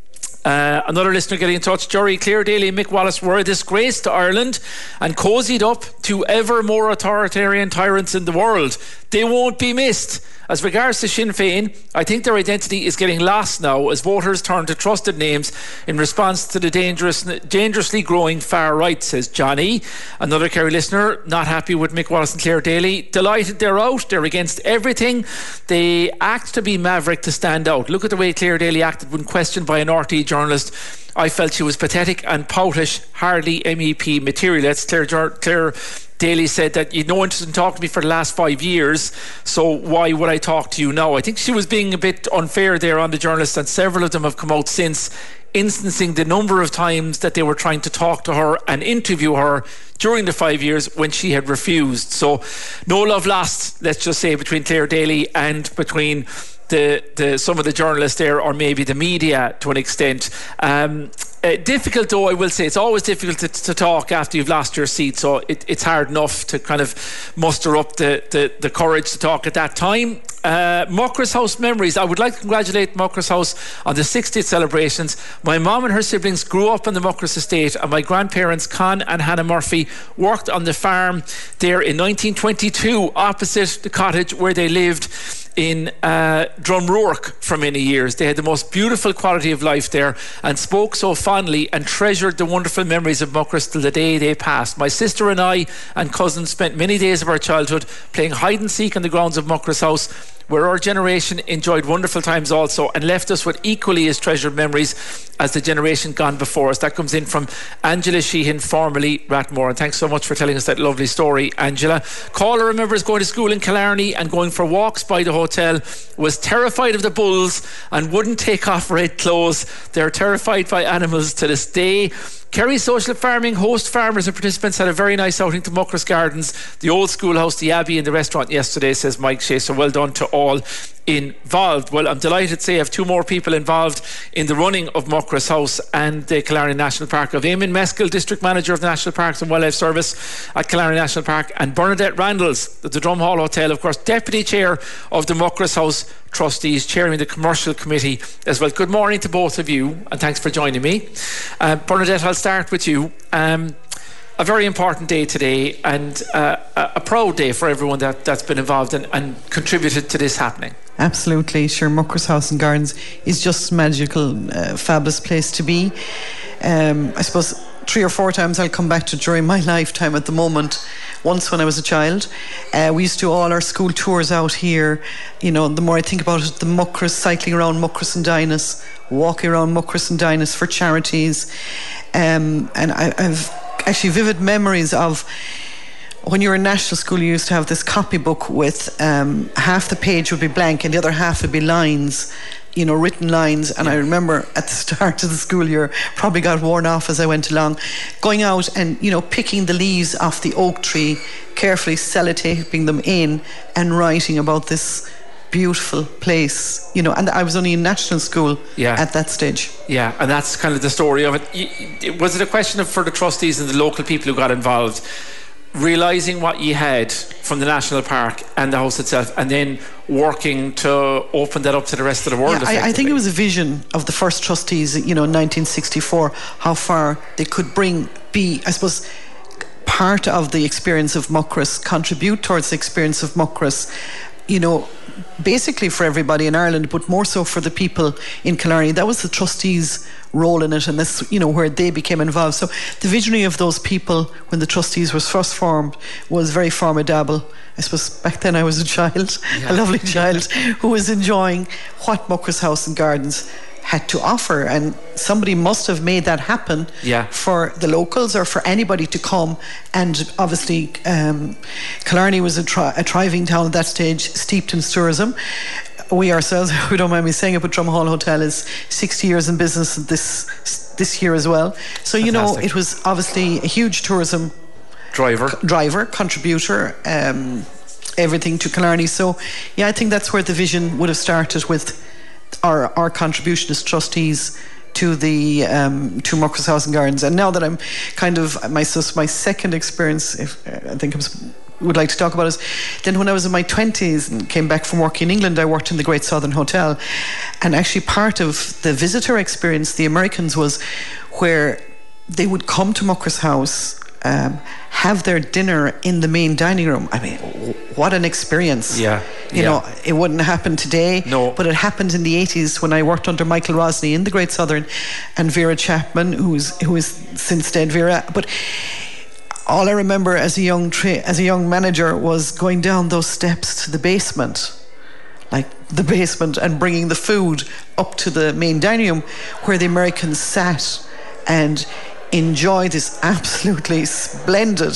Another listener getting in touch, Jerry, Claire Daly and Mick Wallace were a disgrace to Ireland and cozied up to ever more authoritarian tyrants in the world. They won't be missed. As regards to Sinn Féin, I think their identity is getting lost now as voters turn to trusted names in response to the dangerously growing far right, says Johnny. Another Kerry listener, not happy with Mick Wallace and Claire Daly. Delighted they're out. They're against everything. They act to be maverick to stand out. Look at the way Claire Daly acted when questioned by an RTÉ journalist. I felt she was pathetic and poutish, hardly MEP material. That's Claire Daly said that you'd no interest in talking to me for the last 5 years, so why would I talk to you now? I think she was being a bit unfair there on the journalists, and several of them have come out since instancing the number of times that they were trying to talk to her and interview her during the 5 years when she had refused. So no love lost, let's just say, between Claire Daly and between some of the journalists there, or maybe the media to an extent. Difficult though, I will say. It's always difficult to talk after you've lost your seat, so it's hard enough to kind of muster up the courage to talk at that time. Muckross House memories. I would like to congratulate Muckross House on the 60th celebrations. My mum and her siblings grew up on the Muckross estate, and my grandparents Con and Hannah Murphy worked on the farm there in 1922 opposite the cottage where they lived in Drumrourke for many years. They had the most beautiful quality of life there and spoke so fondly and treasured the wonderful memories of Muckross till the day they passed. My sister and I and cousins spent many days of our childhood playing hide and seek on the grounds of Muckross House, where our generation enjoyed wonderful times also and left us with equally as treasured memories as the generation gone before us. That comes in from Angela Sheehan, formerly Rathmore. And thanks so much for telling us that lovely story, Angela. Caller remembers going to school in Killarney and going for walks by the hotel, was terrified of the bulls and wouldn't take off red clothes. They're terrified by animals to this day. Kerry Social Farming host farmers and participants had a very nice outing to Muckross Gardens, the old schoolhouse, the Abbey and the restaurant yesterday, says Mike Shea. So well done to all involved. Well, I'm delighted to say I have two more people involved in the running of Muckross House and the Killarney National Park. Of Eamon Meskel, District Manager of the National Parks and Wildlife Service at Killarney National Park, and Bernadette Randalls, the Drumhall Hotel, of course, Deputy Chair of the Muckross House Trustees, chairing the Commercial Committee as well. Good morning to both of you and thanks for joining me. Bernadette, I'll start with you. A very important day today, and a proud day for everyone that's been involved and contributed to this happening. Absolutely, sure. Muckross House and Gardens is just magical, fabulous place to be. I suppose 3 or 4 times I'll come back to during my lifetime at the moment. Once when I was a child, we used to do all our school tours out here. You know, the more I think about it, the Muckross, cycling around Muckross and Dynas, walking around Muckross and Dynas for charities. And I've actually vivid memories of when you were in national school. You used to have this copybook with half the page would be blank and the other half would be lines, you know, written lines. And I remember at the start of the school year, probably got worn off as I went along, going out and, you know, picking the leaves off the oak tree, carefully sellotaping them in and writing about this beautiful place, you know. And I was only in national school at that stage. Yeah, and that's kind of the story of it. Was it a question of, for the trustees and the local people who got involved, realising what you had from the national park and the house itself, and then working to open that up to the rest of the world? Yeah, I think it was a vision of the first trustees, you know, in 1964, how far they could be, I suppose, part of the experience of Muckross, contribute towards the experience of Muckross, you know, basically for everybody in Ireland, but more so for the people in Killarney. That was the trustees' role in it, and that's, you know, where they became involved. So the visionary of those people when the trustees was first formed was very formidable. I suppose back then I was a child, a lovely child, who was enjoying what Muckross House and Gardens had to offer, and somebody must have made that happen for the locals or for anybody to come. And obviously Killarney was a thriving town at that stage, steeped in tourism. We ourselves, we don't mind me saying it, but Dromahall Hotel is 60 years in business this year as well. So you know, it was obviously a huge tourism driver, contributor, everything to Killarney. So yeah, I think that's where the vision would have started, with our contribution as trustees to the to Muckross House and Gardens. And now that I'm kind of my second experience, I think would like to talk about, is then when I was in my 20s and came back from working in England, I worked in the Great Southern Hotel, and actually part of the visitor experience, the Americans, was where they would come to Muckross House, have their dinner in the main dining room. I mean, what an experience. You know, it wouldn't happen today, but it happened in the 80s when I worked under Michael Rosney in the Great Southern, and Vera Chapman, who is since dead, Vera. But all I remember as a young manager was going down those steps to the basement, and bringing the food up to the main dining room where the Americans sat and enjoy this absolutely splendid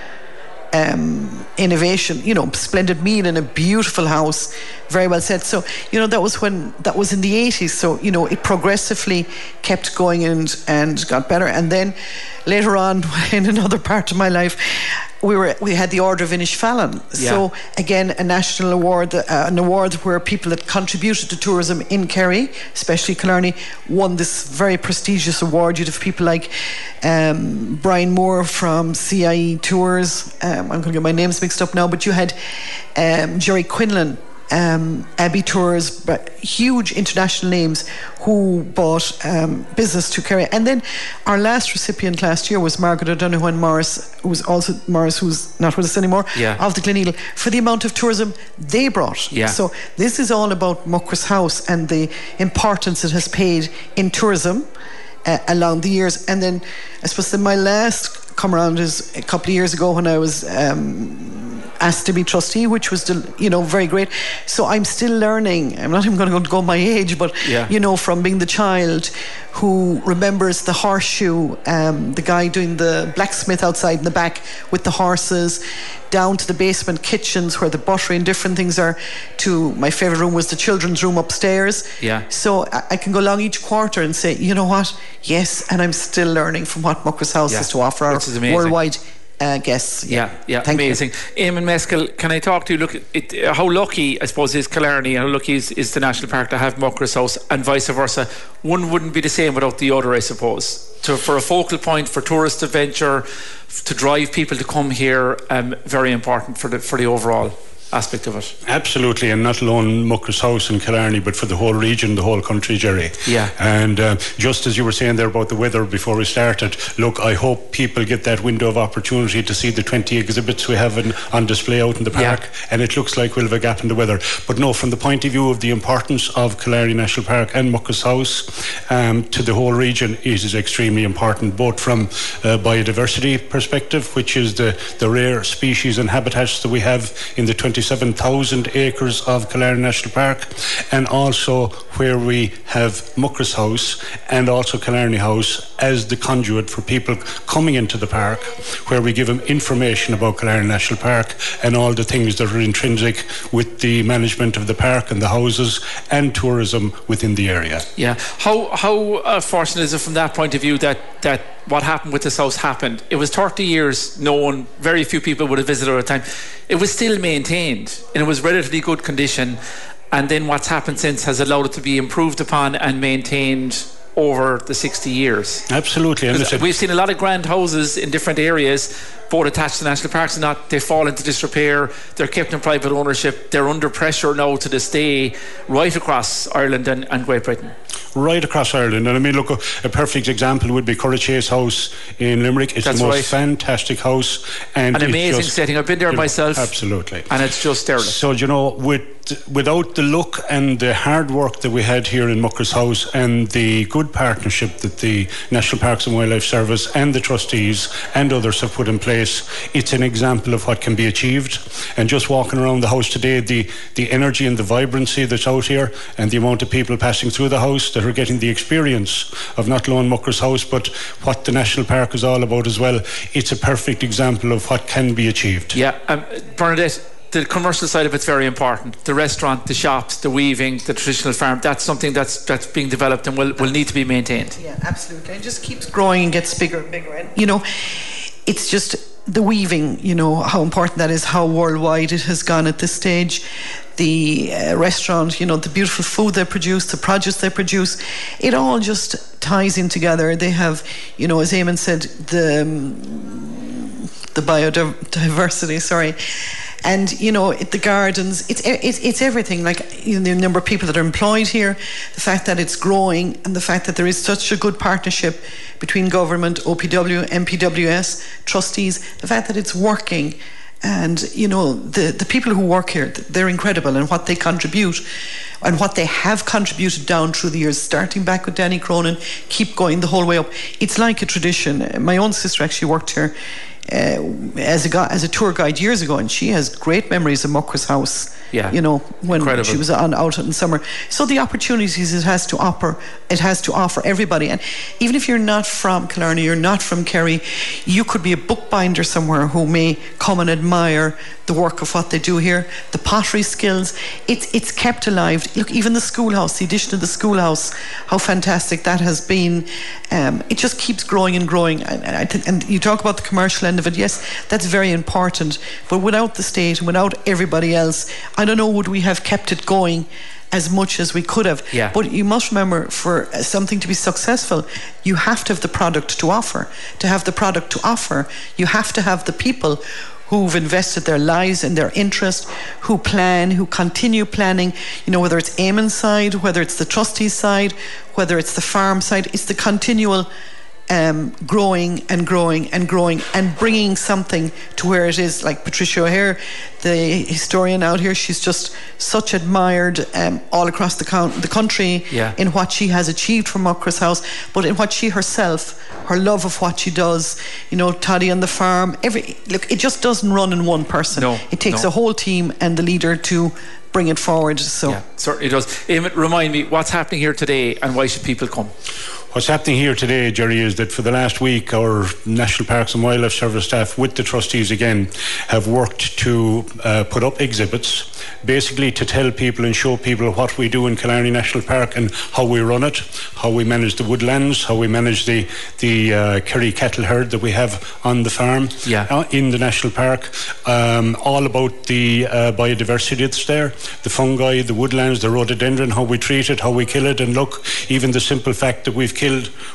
innovation, you know, splendid meal in a beautiful house, very well set. So, you know, that was in the 80s. So, you know, it progressively kept going and got better. And then later on, in another part of my life, we had the Order of Inishfallen. So again, a national award, an award where people that contributed to tourism in Kerry, especially Killarney, won this very prestigious award. You'd have people like Brian Moore from CIE Tours. I'm going to get my names mixed up now, but you had Jerry Quinlan, Abbey Tours, huge international names who bought business to Kerry. And then our last recipient last year was Margaret O'Donoghue and Morris, who's not with us anymore, of the Gleneagle, for the amount of tourism they brought. So this is all about Muckross House and the importance it has paid in tourism along the years. And then I suppose that my last come around is a couple of years ago when I was asked to be trustee, which was, you know, very great. So I'm still learning. I'm not even going to go my age, but you know, from being the child who remembers the horseshoe, the guy doing the blacksmith outside in the back with the horses, down to the basement kitchens where the buttery and different things are, to my favourite room was the children's room upstairs. So I can go along each quarter and say, you know what, yes, and I'm still learning from what Muckross House has to offer our worldwide guests. Amazing. Eamon Meskel, can I talk to you? Look, how lucky, I suppose, is Killarney, how lucky is the National Park to have Muckross House, and vice versa. One wouldn't be the same without the other, I suppose. For a focal point for tourist adventure, to drive people to come here, very important for the overall aspect of it. Absolutely, and not alone Muckross House and Killarney, but for the whole region, the whole country, Jerry. And just as you were saying there about the weather before we started, look, I hope people get that window of opportunity to see the 20 exhibits we have on display out in the park, and it looks like we'll have a gap in the weather. But no, from the point of view of the importance of Killarney National Park and Muckross House to the whole region, it is extremely important, both from biodiversity perspective, which is the rare species and habitats that we have in the 27,000 acres of Killarney National Park, and also where we have Muckross House and also Killarney House as the conduit for people coming into the park, where we give them information about Killarney National Park and all the things that are intrinsic with the management of the park and the houses and tourism within the area. How fortunate is it from that point of view that what happened with this house happened? It was 30 years, very few people would have visited at a time. It was still maintained and it was relatively good condition, and then what's happened since has allowed it to be improved upon and maintained over the 60 years. Absolutely. And we've seen a lot of grand houses in different areas, both attached to national parks and not. They fall into disrepair, they're kept in private ownership, they're under pressure now to this day right across Ireland and Great Britain. Right across Ireland. And I mean, look, a perfect example would be Currachase House in Limerick. It's the most fantastic house. And an amazing setting. I've been there myself. Absolutely. And it's just sterling. So, you know, with without the luck and the hard work that we had here in Muckers House and the good partnership that the National Parks and Wildlife Service and the trustees and others have put in place, it's an example of what can be achieved. And just walking around the house today, the energy and the vibrancy that's out here and the amount of people passing through the house that are getting the experience of not alone Muckers House but what the National Park is all about as well, it's a perfect example of what can be achieved. Yeah, Bernadette, the commercial side of it's very important. The restaurant, the shops, the weaving, the traditional farm, that's something that's being developed and will need to be maintained. Yeah, absolutely. It just keeps growing and gets bigger and bigger. And, you know, it's just the weaving, you know, how important that is, how worldwide it has gone at this stage. The restaurant, you know, the beautiful food they produce, the produce they produce, it all just ties in together. They have, you know, as Eamon said, the biodiversity, sorry. And, you know, the gardens, it's everything. Like, you know, the number of people that are employed here, the fact that it's growing, and the fact that there is such a good partnership between government, OPW, MPWS, trustees, the fact that it's working. And, you know, the people who work here, they're incredible, and what they contribute and what they have contributed down through the years, starting back with Danny Cronin, keep going the whole way up. It's like a tradition. My own sister actually worked here as a tour guide years ago, and she has great memories of Muckers House. Yeah, you know, when incredible. She was out in summer. So the opportunities it has to offer everybody. And even if you're not from Killarney, you're not from Kerry, you could be a bookbinder somewhere who may come and admire the work of what they do here, the pottery skills. It's kept alive. Look, even the schoolhouse, the addition of the schoolhouse, how fantastic that has been. It just keeps growing and growing. And you talk about the commercial end of it. Yes, that's very important. But without the state and without everybody else, I don't know, would we have kept it going as much as we could have. Yeah. But you must remember, for something to be successful, you have to have the product to offer. To have the product to offer, you have to have the people who've invested their lives and their interest, who plan, who continue planning, you know, whether it's Eamon's side, whether it's the trustees' side, whether it's the farm side, it's the continual growing and growing and growing and bringing something to where it is. Like Patricia O'Hare, the historian out here, she's just such admired all across the country in what she has achieved from Muckers House, but in what she herself, her love of what she does, you know, Toddy on the farm, look, it just doesn't run in one person. It takes a whole team and the leader to bring it forward. So yeah, certainly does. Eamon, remind me, what's happening here today and why should people come? What's happening here today, Jerry, is that for the last week our National Parks and Wildlife Service staff with the trustees again have worked to put up exhibits, basically to tell people and show people what we do in Killarney National Park and how we run it, how we manage the woodlands, how we manage the Kerry cattle herd that we have on the farm in the National Park, all about the biodiversity that's there, the fungi, the woodlands, the rhododendron, how we treat it, how we kill it. And look, even the simple fact that we've killed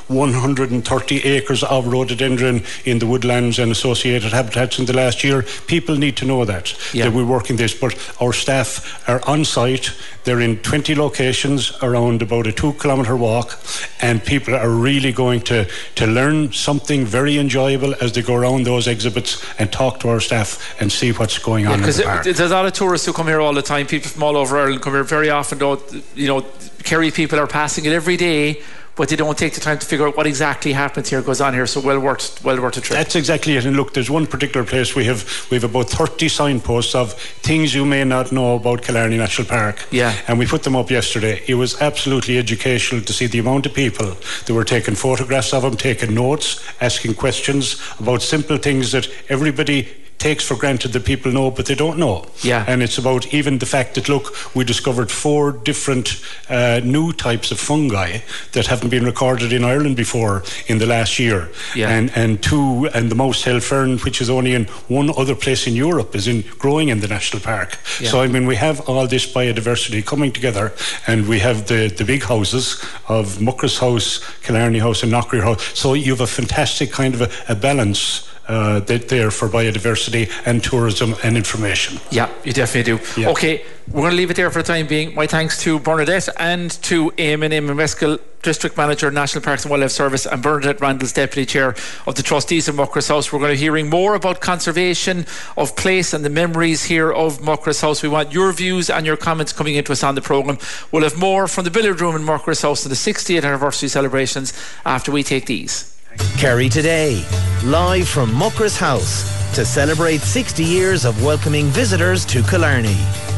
130 acres of rhododendron in the woodlands and associated habitats in the last year. People need to know that we're working this, but our staff are on site. They're in 20 locations around about a 2-kilometre walk, and people are really going to learn something very enjoyable as they go around those exhibits and talk to our staff and see what's going on in the park. There's a lot of tourists who come here all the time. People from all over Ireland come here very often, though. You know, Kerry people are passing it every day, but they don't take the time to figure out what exactly happens here, goes on here. So well worth a trip. That's exactly it. And look, there's one particular place we have about 30 signposts of things you may not know about Killarney National Park. Yeah. And we put them up yesterday. It was absolutely educational to see the amount of people that were taking photographs of them, taking notes, asking questions about simple things that everybody takes for granted that people know, but they don't know. Yeah. And it's about even the fact that, look, we discovered 4 different new types of fungi that haven't been recorded in Ireland before in the last year. Yeah. And the mouse tail fern, which is only in one other place in Europe, is growing in the national park. Yeah. So I mean, we have all this biodiversity coming together, and we have the big houses of Muckers House, Killarney House and Knockry House. So you have a fantastic kind of a balance there for biodiversity and tourism and information. Yeah, you definitely do. Yeah. Okay, we're going to leave it there for the time being. My thanks to Bernadette and to Eamon Weskel, District Manager, National Parks and Wildlife Service, and Bernadette Randall's Deputy Chair of the Trustees of Muckross House. We're going to be hearing more about conservation of place and the memories here of Muckross House. We want your views and your comments coming into us on the programme. We'll have more from the Billiard Room in Muckross House and the 60th anniversary celebrations after we take these. Kerry Today, live from Muckross House to celebrate 60 years of welcoming visitors to Killarney.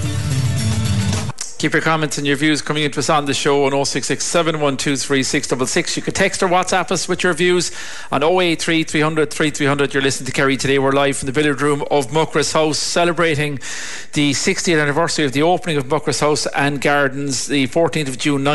Keep your comments and your views coming into us on the show on 066 7123 666. You could text or WhatsApp us with your views on 083 300 3300. You're listening to Kerry Today. We're live from the Billiard Room of Muckross House, celebrating the 60th anniversary of the opening of Muckross House and Gardens, the 14th of June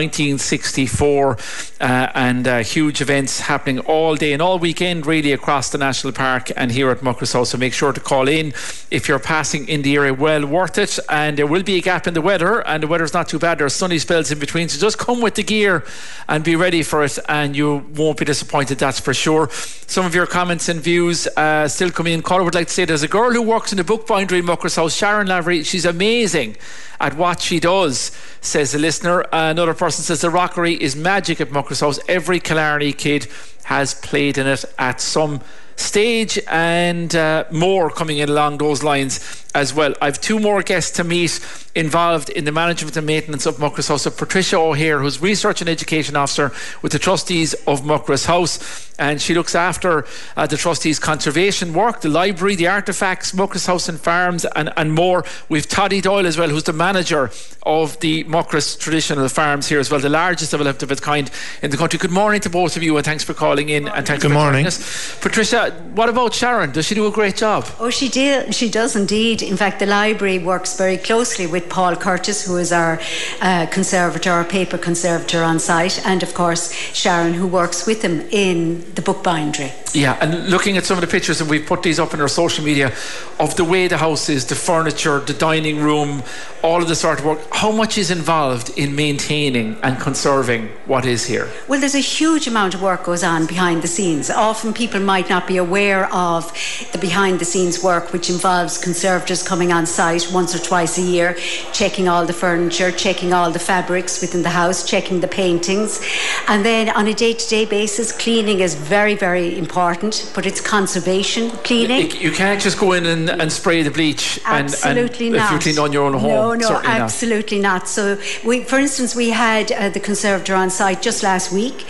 1964, and huge events happening all day and all weekend really across the National Park and here at Muckross House. So make sure to call in if you're passing in the area. Well worth it. And there will be a gap in the weather, and the weather's not too bad. There are sunny spells in between, so just come with the gear and be ready for it, and you won't be disappointed, that's for sure. Some of your comments and views still come in. Caller would like to say there's a girl who works in the book bindery in Muckross House, Sharon Lavery. She's amazing at what she does, says a listener. Another person says the rockery is magic at Muckross House. Every Killarney kid has played in it at some stage, and more coming in along those lines as well. I've two more guests to meet involved in the management and maintenance of Muckross House. So Patricia O'Hare, who's Research and Education Officer with the Trustees of Muckross House, and she looks after the Trustees' conservation work, the library, the artefacts, Muckross House and Farms, and more. We've Toddy Doyle as well, who's the manager of the Muckross Traditional Farms here as well, the largest of its kind in the country. Good morning to both of you, and thanks for calling in, and thanks for joining us. Patricia, what about Sharon? Does she do a great job? Oh, she does indeed. In fact, the library works very closely with Paul Curtis, who is our conservator, our paper conservator on site, and of course Sharon, who works with him in the book bindery. Yeah, and looking at some of the pictures, and we've put these up on our social media, of the way the house is, the furniture, the dining room, all of the sort of work. How much is involved in maintaining and conserving what is here? Well, there's a huge amount of work goes on behind the scenes. Often people might not be aware of the behind the scenes work, which involves conservators coming on site once or twice a year, checking all the furniture, checking all the fabrics within the house, checking the paintings, and then on a day-to-day basis, cleaning is very, very important, but it's conservation cleaning. You can't just go in and spray the bleach absolutely and not. If you clean on your own home. No, absolutely not. So for instance, we had the conservator on site just last week,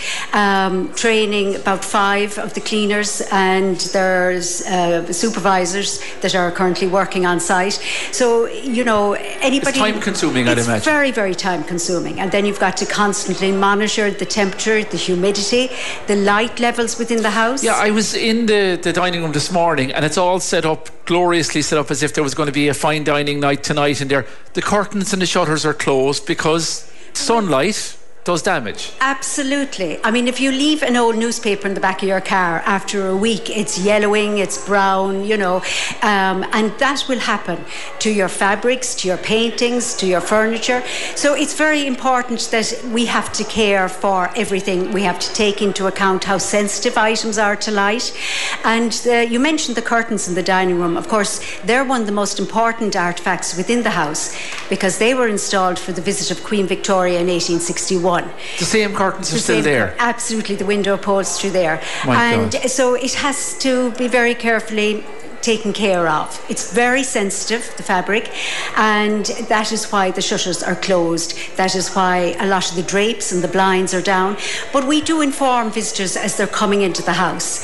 training about 5 of the cleaners, and there's supervisors that are currently working on site. So, you know, anybody... It's time consuming, I'd imagine. It's very, very time consuming. And then you've got to constantly monitor the temperature, the humidity, the light levels within the house. Yeah, I was in the dining room this morning, and it's all set up, gloriously set up, as if there was going to be a fine dining night tonight in there. The curtains and the shutters are closed because sunlight does damage. Absolutely. I mean, if you leave an old newspaper in the back of your car after a week, it's yellowing, it's brown, you know, and that will happen to your fabrics, to your paintings, to your furniture. So it's very important that we have to care for everything. We have to take into account how sensitive items are to light. And you mentioned the curtains in the dining room. Of course, they're one of the most important artefacts within the house because they were installed for the visit of Queen Victoria in 1861. The same curtains are still there? Absolutely, the window upholstery there. God. So it has to be very carefully taken care of. It's very sensitive, the fabric, and that is why the shutters are closed. That is why a lot of the drapes and the blinds are down. But we do inform visitors as they're coming into the house,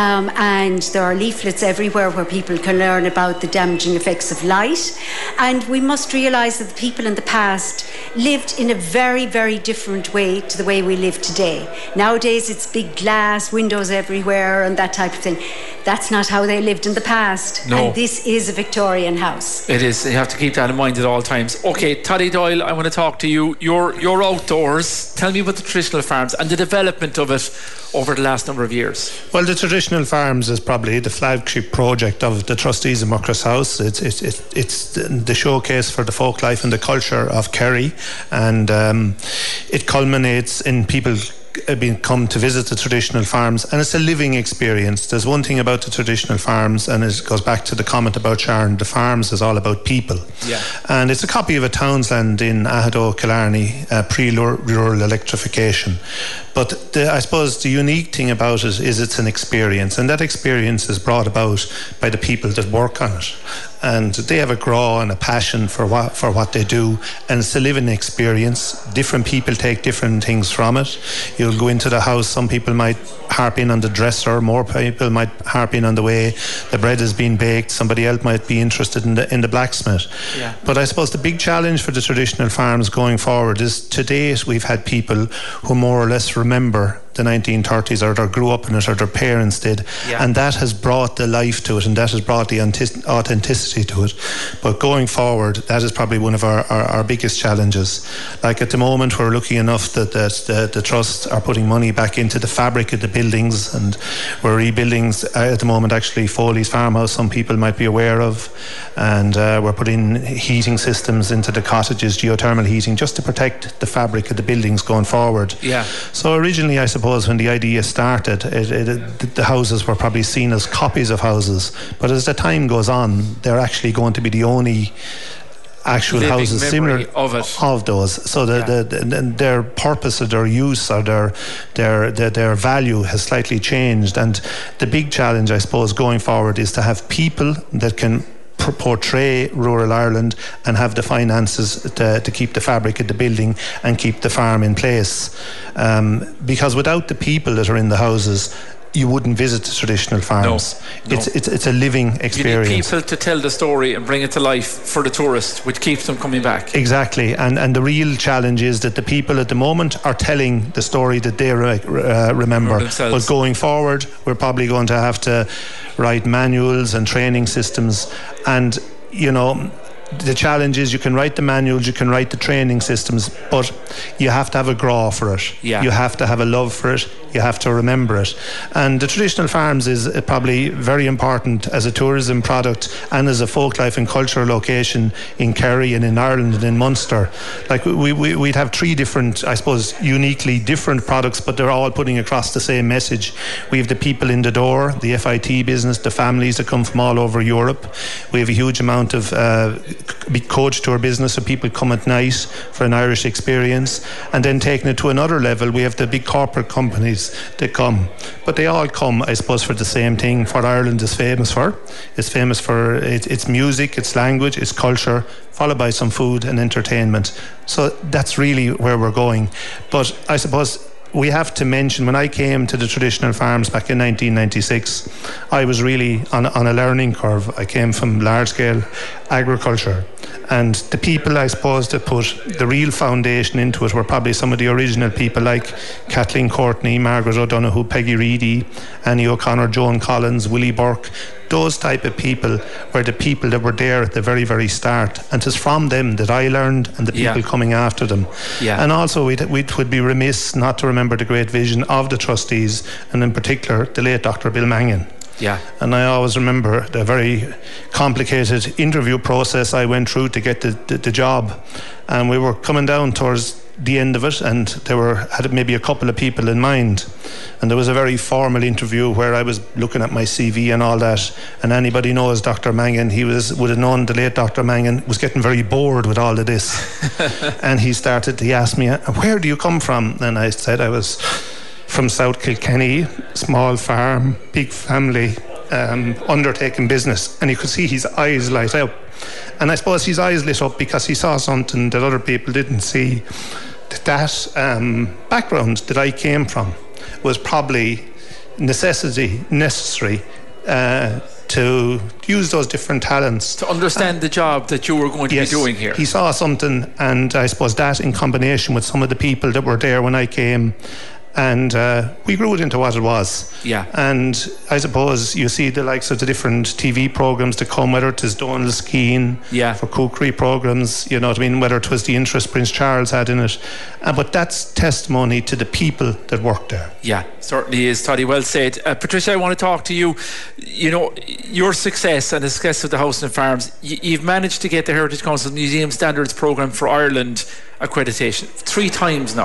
and there are leaflets everywhere where people can learn about the damaging effects of light. And we must realise that the people in the past lived in a very, very different way to the way we live today. Nowadays it's big glass, windows everywhere and that type of thing. That's not how they lived in the past. No. And this is a Victorian house. It is. You have to keep that in mind at all times. Okay, Toddy Doyle, I want to talk to you. You're outdoors. Tell me about the traditional farms and the development of it over the last number of years. Well, the traditional farms is probably the flagship project of the Trustees of Muckross House. It's the showcase for the folk life and the culture of Kerry, and it culminates in people come to visit the traditional farms, and it's a living experience. There's one thing about the traditional farms, and it goes back to the comment about Sharon, the farms is all about people. Yeah. And it's a copy of a Townsland in Ahadoe, Killarney, pre-rural electrification. But I suppose the unique thing about it is it's an experience, and that experience is brought about by the people that work on it. And they have a grow and a passion for what they do, and it's a living experience. Different people take different things from it. You'll go into the house, some people might harp in on the dresser, more people might harp in on the way the bread is being baked, somebody else might be interested in the blacksmith. Yeah. But I suppose the big challenge for the traditional farms going forward is, to date we've had people who more or less remember the 1930s, or they grew up in it, or their parents did, and that has brought the life to it, and that has brought the authenticity to it. But going forward, that is probably one of our biggest challenges. Like at the moment, we're lucky enough that the trusts are putting money back into the fabric of the buildings, and we're rebuilding at the moment actually Foley's farmhouse, some people might be aware of, and we're putting heating systems into the cottages, geothermal heating, just to protect the fabric of the buildings going forward. Yeah. So originally, I suppose when the idea started, the houses were probably seen as copies of houses, but as the time goes on, they're actually going to be the only actual living houses similar of those. So their purpose or their use or their value has slightly changed. And the big challenge, I suppose, going forward is to have people that can portray rural Ireland and have the finances to keep the fabric of the building and keep the farm in place. Because without the people that are in the houses, you wouldn't visit the traditional farms. No. It's a living experience. You need people to tell the story and bring it to life for the tourist, which keeps them coming back. Exactly, and the real challenge is that the people at the moment are telling the story that they remember. But going forward, we're probably going to have to write manuals and training systems, and the challenge is you can write the manuals, you can write the training systems, but you have to have a grow for it. Yeah. You have to have a love for it. You have to remember it. And the traditional farms is probably very important as a tourism product and as a folk life and culture location in Kerry and in Ireland and in Munster. Like we'd have three different, I suppose, uniquely different products, but they're all putting across the same message. We have the people in the door, the FIT business, the families that come from all over Europe. We have a huge amount of big coach tour business, so people come at night for an Irish experience. And then taking it to another level, we have the big corporate companies that come, but they all come, I suppose, for the same thing. What Ireland is famous for, it's famous for its music, its language, its culture, followed by some food and entertainment. So that's really where we're going. But I suppose we have to mention, when I came to the traditional farms back in 1996, I was really on a learning curve. I came from large-scale agriculture, and the people, I suppose, that put the real foundation into it were probably some of the original people like Kathleen Courtney, Margaret O'Donoghue, Peggy Reedy, Annie O'Connor, Joan Collins, Willie Burke. Those type of people were the people that were there at the very, very start, and it's from them that I learned, and the people coming after them. And also we would be remiss not to remember the great vision of the trustees, and in particular the late Dr. Bill Mangan. Yeah. And I always remember the very complicated interview process I went through to get the job, and we were coming down towards the end of it, and had maybe a couple of people in mind, and there was a very formal interview where I was looking at my CV and all that, and anybody knows Dr. Mangan, would have known the late Dr. Mangan was getting very bored with all of this. And he asked me, where do you come from? And I said I was from South Kilkenny, small farm, big family, undertaking business. And you could see his eyes light up. And I suppose his eyes lit up because he saw something that other people didn't see. That background that I came from was probably necessary to use those different talents. To understand the job that you were going to be doing here. He saw something, and I suppose that in combination with some of the people that were there when I came, and we grew it into what it was. Yeah. And I suppose you see the likes of the different TV programmes that come, whether it is Donal Skeen for cookery programmes, you know what I mean, whether it was the interest Prince Charles had in it. But that's testimony to the people that work there. Yeah, certainly is, Toddy. Well said. Patricia, I want to talk to you. You know, your success and the success of the House and Farms, you've managed to get the Heritage Council Museum Standards Programme for Ireland accreditation 3 times now.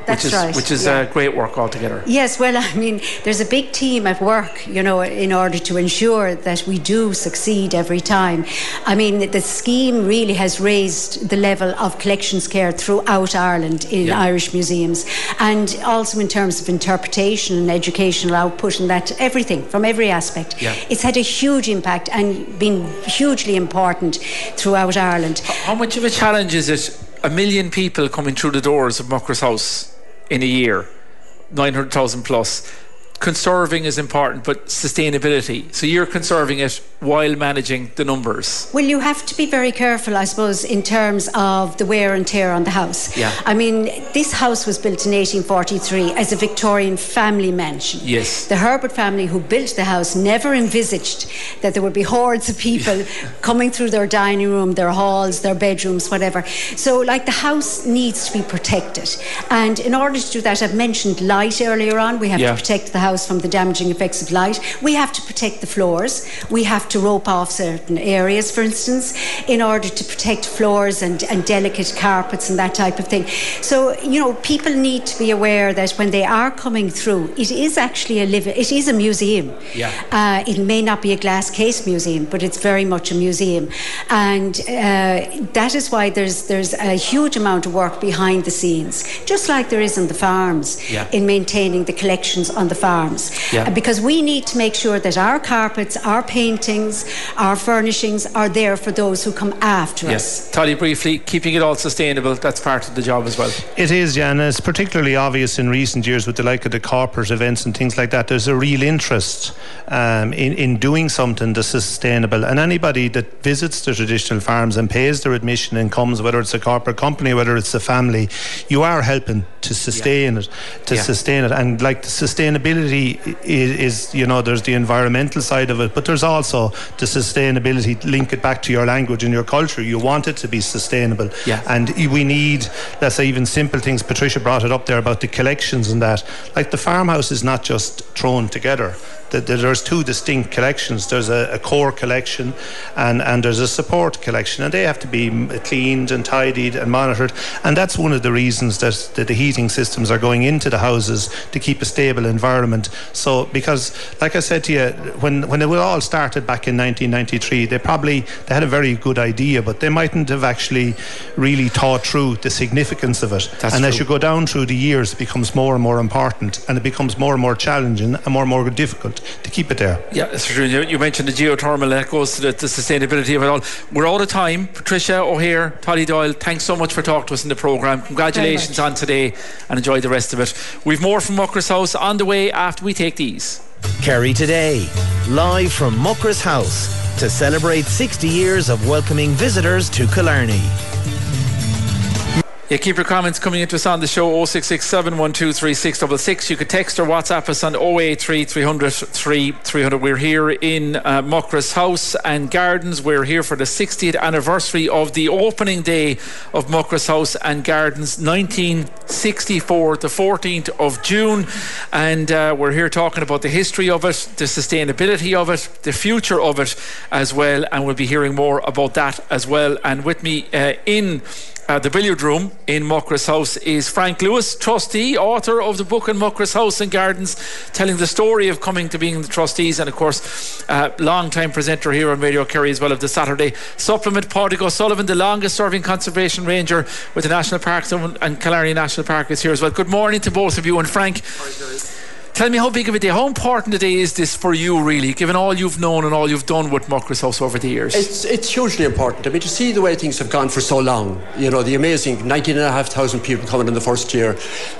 That's right. Which is great work altogether. Yes, well, I mean, there's a big team at work, you know, in order to ensure that we do succeed every time. I mean, the scheme really has raised the level of collections care throughout Ireland in Irish museums, and also in terms of interpretation and educational output and that, everything, from every aspect. Yeah. It's had a huge impact and been hugely important throughout Ireland. How much of a challenge is it, 1 million people coming through the doors of Muckross House in a year, 900,000 plus? Conserving is important, but sustainability. So you're conserving it while managing the numbers. Well, you have to be very careful, I suppose, in terms of the wear and tear on the house. Yeah. I mean, this house was built in 1843 as a Victorian family mansion. Yes. The Herbert family who built the house never envisaged that there would be hordes of people coming through their dining room, their halls, their bedrooms, whatever. So, like, the house needs to be protected. And in order to do that, I've mentioned light earlier on. We have to protect the house from the damaging effects of light. We have to protect the floors. We have to rope off certain areas, for instance, in order to protect floors and delicate carpets and that type of thing. So, you know, people need to be aware that when they are coming through, it is actually it is a museum. Yeah. It may not be a glass case museum, but it's very much a museum. And that is why there's a huge amount of work behind the scenes, just like there is on the farms, in maintaining the collections on the farms. Because we need to make sure that our carpets, our paintings, our furnishings are there for those who come after us. Toddy, briefly, keeping it all sustainable, that's part of the job as well. It is, and it's particularly obvious in recent years with the like of the corporate events and things like that. There's a real interest in doing something that's sustainable, and anybody that visits the traditional farms and pays their admission and comes, whether it's a corporate company, whether it's a family, you are helping to sustain it, sustain it. And like, the sustainability is, you know, there's the environmental side of it, but there's also the sustainability, link it back to your language and your culture. You want it to be sustainable. And we need, let's say, even simple things. Patricia brought it up there about the collections and that. Like, the farmhouse is not just thrown together. There's two distinct collections. There's a core collection and there's a support collection, and they have to be cleaned and tidied and monitored. And that's one of the reasons that the heating systems are going into the houses, to keep a stable environment. So, because, like I said to you, when it all started back in 1993, they had a very good idea, but they mightn't have actually really thought through the significance of it. That's and true. As you go down through the years, it becomes more and more important, and it becomes more and more challenging and more and more difficult to keep it there. Yeah, that's true. You mentioned the geothermal, and that goes to the sustainability of it all. We're out of time. Patricia O'Hare, Toddy Doyle, thanks so much for talking to us in the programme. Congratulations on today, and enjoy the rest of it. We've more from Muckross House on the way after we take these. Kerry Today, live from Muckross House to celebrate 60 years of welcoming visitors to Killarney. Yeah, keep your comments coming into us on the show, 0667 123 666. You could text or WhatsApp us on 083 300 3300. We're here in Muckross House and Gardens. We're here for the 60th anniversary of the opening day of Muckross House and Gardens, 1964, the 14th of June. And we're here talking about the history of it, the sustainability of it, the future of it as well. And we'll be hearing more about that as well. And with me in the billiard room in Muckross House is Frank Lewis, trustee, author of the book in Muckross House and Gardens, telling the story of coming to being the trustees, and of course long-time presenter here on Radio Kerry as well of the Saturday Supplement. Pádraig O'Sullivan, the longest serving conservation ranger with the National Parks and Killarney National Park, is here as well. Good morning to both of you. And Frank, tell me, how big of a day, how important a day is this for you, really, given all you've known and all you've done with Muckross House over the years? It's hugely important. I mean, to see the way things have gone for so long, you know, the amazing 19,500 people coming in the first year,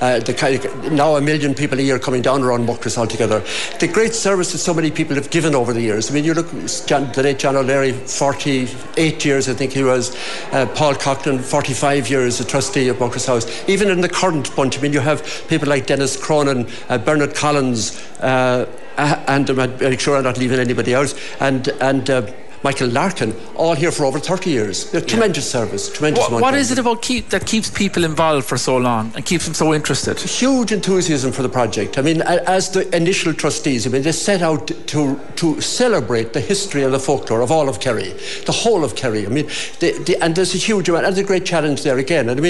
now 1 million people a year coming down around Muckross altogether. The great service that so many people have given over the years. I mean, you look, the late John O'Leary, 48 years I think he was, Paul Coughlin, 45 years a trustee of Muckross House. Even in the current bunch, I mean, you have people like Dennis Cronin, Bernard Collins, and I'm sure I'm not leaving anybody else, and Michael Larkin, all here for over 30 years. Tremendous service, tremendous. What is it about that keeps people involved for so long and keeps them so interested? Huge enthusiasm for the project. I mean, as the initial trustees, I mean, they set out to celebrate the history and the folklore of all of Kerry, the whole of Kerry. I mean, and there's a huge amount, and there's a great challenge there again. And I mean,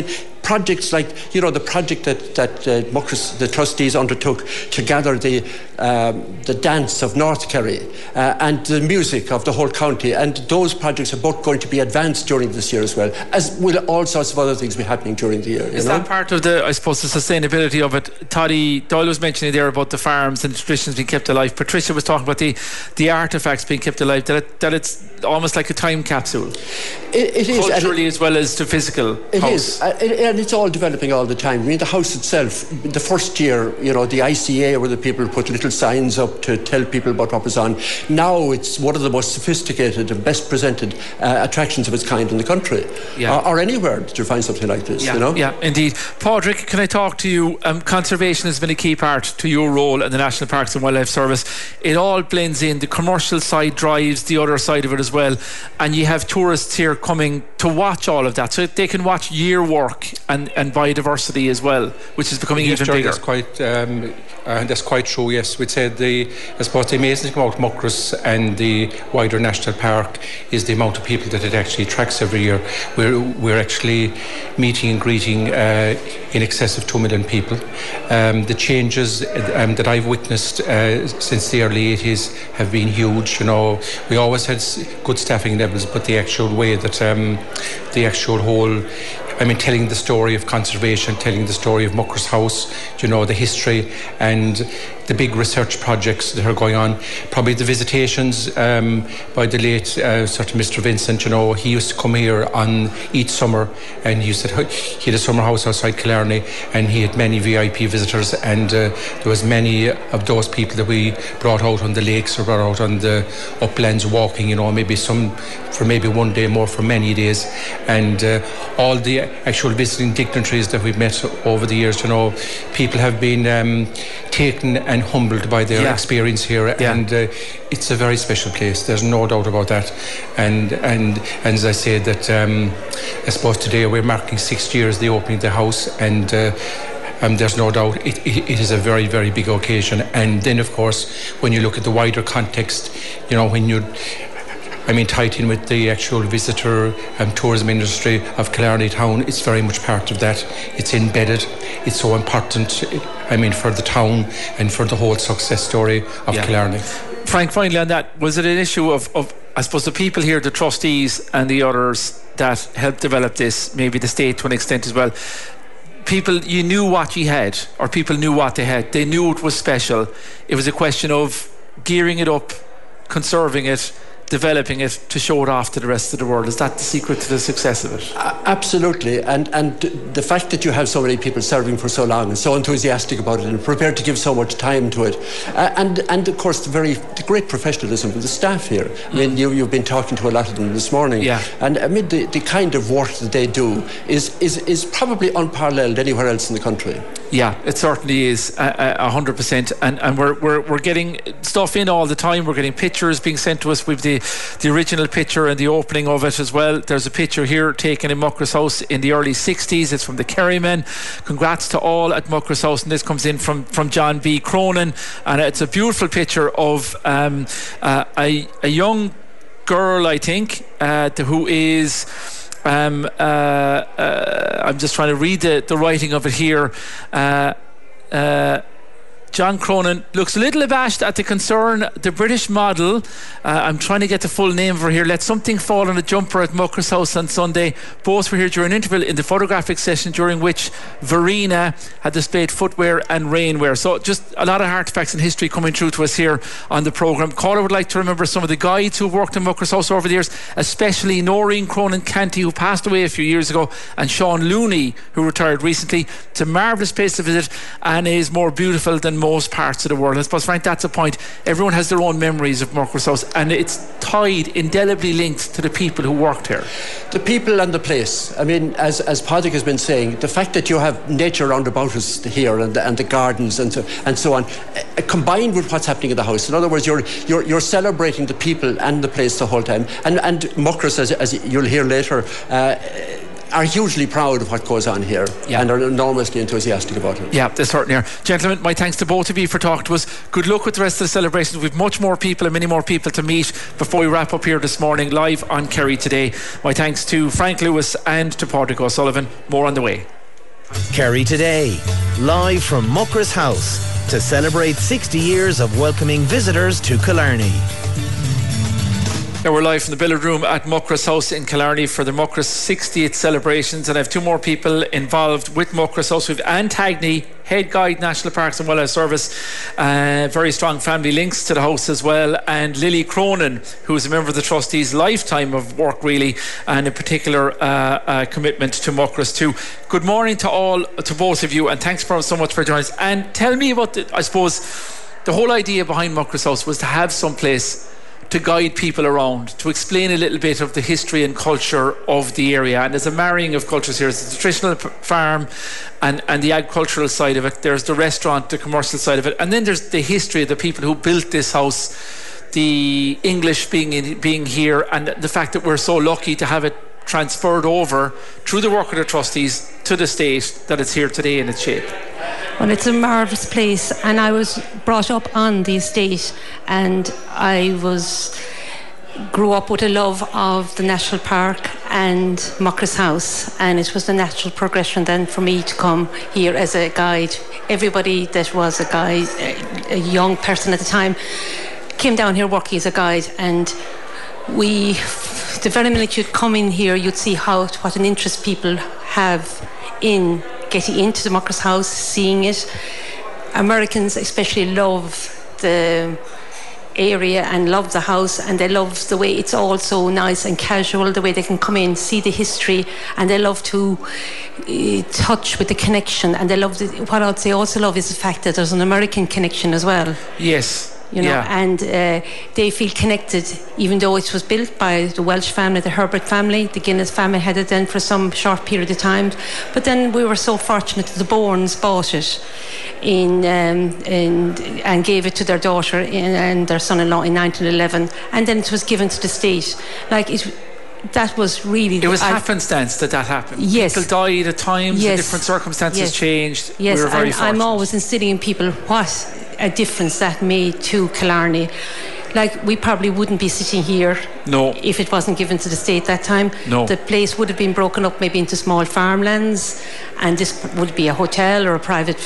projects like, the project that Muckross, the trustees undertook to gather the dance of North Kerry and the music of the whole county, and those projects are both going to be advanced during this year as well, as will all sorts of other things be happening during the year. Is that part of the sustainability of it? Toddy Doyle was mentioning there about the farms and the traditions being kept alive. Patricia was talking about the artefacts being kept alive, that it's almost like a time capsule. It is. Culturally as well as the physical It house. is. And it's all developing all the time. I mean, the house itself, the first year, the ICA where the people put little signs up to tell people about what was on. Now it's one of the most sophisticated and best presented attractions of its kind in the country. Yeah. Or anywhere that you find something like this, Yeah, indeed. Padraig, can I talk to you? Conservation has been a key part to your role in the National Parks and Wildlife Service. It all blends in. The commercial side drives the other side of it as well. And you have tourists here coming to watch all of that. So they can watch year work and biodiversity as well, which is becoming even bigger. That's quite true, yes. We'd say I suppose the amazing thing about Muckross and the wider National Park is the amount of people that it actually attracts every year. We're actually meeting and greeting in excess of 2 million people. The changes that I've witnessed since the early 80s have been huge. We always had good staffing levels, but the actual way that telling the story of conservation, telling the story of Muckross House, the history and the big research projects that are going on. Probably the visitations by the late Mr. Vincent, he used to come here on each summer, and he had a summer house outside Killarney, and he had many VIP visitors, and there was many of those people that we brought out on the lakes or brought out on the uplands walking, maybe some for maybe one day, more for many days, and all the actual visiting dignitaries that we've met over the years, people have been taken and humbled by their experience here, and it's a very special place. There's no doubt about that. And as I said, that I suppose today we're marking 60 years the opening of the house, and there's no doubt it is a very, very big occasion. And then, of course, when you look at the wider context, when you tied in with the actual visitor and tourism industry of Killarney town, it's very much part of that. It's embedded. It's so important, for the town and for the whole success story of Killarney. Frank, finally on that, was it an issue of I suppose the people here, the trustees and the others that helped develop this, maybe the state to an extent as well, people, you knew what you had, or people knew what they had. They knew it was special. It was a question of gearing it up, conserving it, developing it to show it off to the rest of the world. Is that the secret to the success of it? Absolutely, and the fact that you have so many people serving for so long and so enthusiastic about it and prepared to give so much time to it, and of course the great professionalism of the staff here. You've been talking to a lot of them this morning, and the kind of work that they do is probably unparalleled anywhere else in the country. Yeah, it certainly is 100%, and we're getting stuff in all the time. We're getting pictures being sent to us with the original picture and the opening of it as well. There's a picture here taken in Muckross House in the early 60s. It's from the Kerrymen. Congrats to all at Muckross House, and this comes in from John B. Cronin, and it's a beautiful picture of a young girl, I think, who is I'm just trying to read the writing of it here. John Cronin looks a little abashed at the concern the British model, I'm trying to get the full name over here, let something fall on a jumper at Muckross House on Sunday. Both were here during an interval in the photographic session during which Verena had displayed footwear and rainwear. So just a lot of artefacts and history coming through to us here on the programme. Caller would like to remember some of the guides who worked in Muckross House over the years, especially Noreen Cronin Canty, who passed away a few years ago, and Sean Looney, who retired recently. It's a marvellous place to visit and is more beautiful than most parts of the world. I suppose, Frank, that's a point. Everyone has their own memories of Muckross House, and it's tied, indelibly linked to the people who worked here. The people and the place. As Padraig has been saying, the fact that you have nature round about us here and the gardens and so on, combined with what's happening in the house. In other words, you're celebrating the people and the place the whole time. And Muckross, as you'll hear later, are hugely proud of what goes on here, and are enormously enthusiastic about it. Yeah, they certainly are. Gentlemen, my thanks to both of you for talking to us. Good luck with the rest of the celebrations. We've much more people and many more people to meet before we wrap up here this morning live on Kerry Today. My thanks to Frank Lewis and to Padraig O'Sullivan. More on the way. Kerry Today, live from Muckra's House to celebrate 60 years of welcoming visitors to Killarney. Now we're live from the billiard room at Muckra's House in Killarney for the Muckra's 60th celebrations, and I have two more people involved with Muckra's House. We've Anne Tagney, Head Guide, National Parks and Wildlife Service, very strong family links to the house as well, and Lily Cronin, who is a member of the trustees, lifetime of work really, and in particular commitment to Muckra's too. Good morning to both of you, and thanks so much for joining us. And tell me about I suppose the whole idea behind Muckra's House was to have some place to guide people around, to explain a little bit of the history and culture of the area. And there's a marrying of cultures here. There's the traditional farm and the agricultural side of it. There's the restaurant, the commercial side of it. And then there's the history of the people who built this house, the English being here, and the fact that we're so lucky to have it transferred over through the work of the trustees to the state, that it's here today in its shape. Well, it's a marvellous place, and I was brought up on the estate, and I grew up with a love of the National Park and Muckra's House, and it was a natural progression then for me to come here as a guide. Everybody that was a guide, a young person at the time, came down here working as a guide, and the very minute you'd come in here, you'd see what an interest people have in getting into the Muckra's House, seeing it. Americans especially love the area and love the house, and they love the way it's all so nice and casual, the way they can come in, see the history, and they love to touch with the connection, and they love what I'd say also love is the fact that there's an American connection as well. Yes. And they feel connected, even though it was built by the Welsh family, the Herbert family. The Guinness family had it then for some short period of time, but then we were so fortunate that the Bournes bought it and gave it to their daughter and their son-in-law in 1911, and then it was given to the state. That was really... It was happenstance that happened. Yes. People died at times, different circumstances changed. Yes, we were very fortunate. I'm always instilling in people what a difference that made to Killarney. We probably wouldn't be sitting here if it wasn't given to the state that time. The place would have been broken up maybe into small farmlands, and this would be a hotel or a private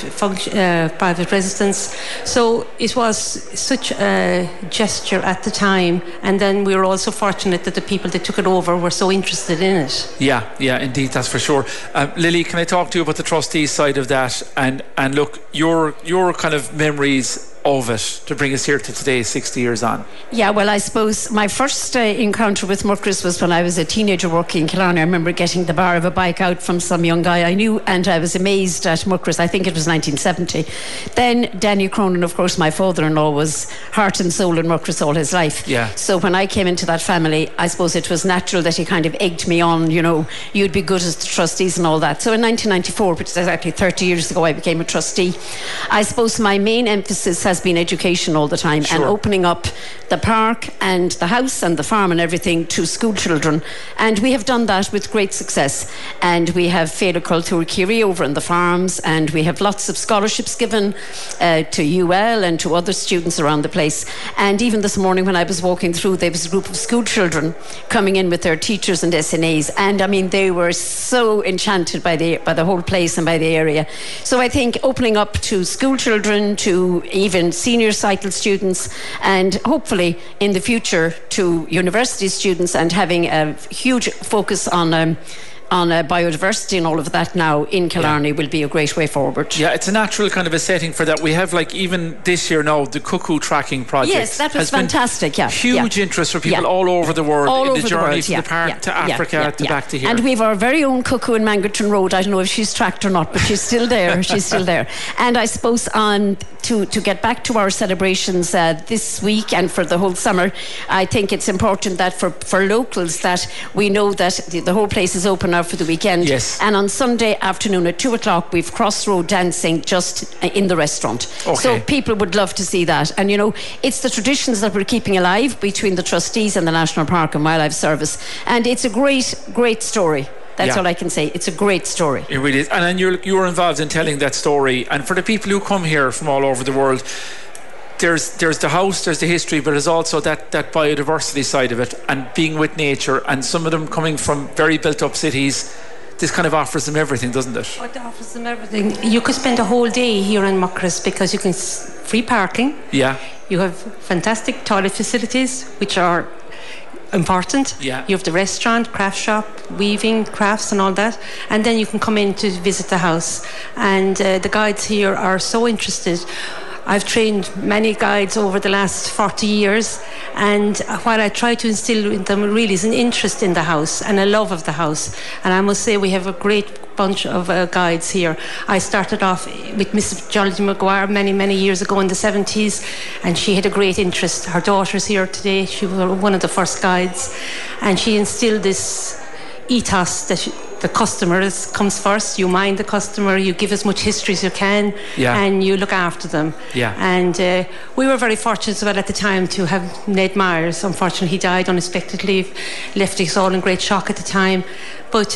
residence. So it was such a gesture at the time, and then we were also fortunate that the people that took it over were so interested in it. Yeah, indeed, that's for sure. Lily, can I talk to you about the trustees side of that, and look, your kind of memories of it to bring us here to today, 60 years on? Yeah, well, I suppose my first encounter with Muckra's was when I was a teenager working in Killarney. I remember getting the bar of a bike out from some young guy I knew, and I was amazed at Muckra's. I think it was 1970. Then Danny Cronin, of course, my father-in-law, was heart and soul in Muckra's all his life. Yeah. So when I came into that family, I suppose it was natural that he kind of egged me on, you'd be good as the trustees and all that. So in 1994, which is exactly 30 years ago, I became a trustee. I suppose my main emphasis has been education all the time, and opening up the park and the house and the farm and everything to school children, and we have done that with great success. And we have Féile Cultúr Círí over in the farms, and we have lots of scholarships given to UL and to other students around the place. And even this morning when I was walking through, there was a group of school children coming in with their teachers and SNAs, and I mean they were so enchanted by the whole place and by the area. So I think opening up to school children, to even senior cycle students, and hopefully in the future to university students, and having a huge focus on biodiversity and all of that now in Killarney will be a great way forward. Yeah, it's a natural kind of a setting for that. We have even this year now the cuckoo tracking project. Yes, that was fantastic. Huge interest for people all over the world in the journey from the park to Africa to back to here. And we have our very own cuckoo in Mangerton Road. I don't know if she's tracked or not, but she's still there. She's still there. And I suppose to get back to our celebrations this week and for the whole summer, I think it's important that for locals that we know that the whole place is open now for the weekend. Yes. And on Sunday afternoon at 2:00 we've crossroad dancing just in the restaurant. Okay. So people would love to see that. And it's the traditions that we're keeping alive between the trustees and the National Park and Wildlife Service. And it's a great story. That's all I can say. It's a great story. It really is. And then you're involved in telling that story. And for the people who come here from all over the world, there's the house, there's the history, but there's also that biodiversity side of it, and being with nature, and some of them coming from very built up cities this kind of offers them everything, doesn't it? It offers them everything. You could spend a whole day here in Muckross because you can free parking. Yeah. You have fantastic toilet facilities, which are important. Yeah. You have the restaurant, craft shop, weaving, crafts and all that. And then you can come in to visit the house. And the guides here are so interested. I've trained many guides over the last 40 years, and what I try to instill in them really is an interest in the house and a love of the house. And I must say we have a great bunch of guides here. I started off with Mrs. Jolly Maguire many years ago in the 70s, and she had a great interest. Her daughter's here today. She was one of the first guides, and she instilled this ethos that the customer comes first. You mind the customer, you give as much history as you can, and you look after them. Yeah. And we were very fortunate as well at the time to have Ned Myers. Unfortunately, he died unexpectedly, left us all in great shock at the time. But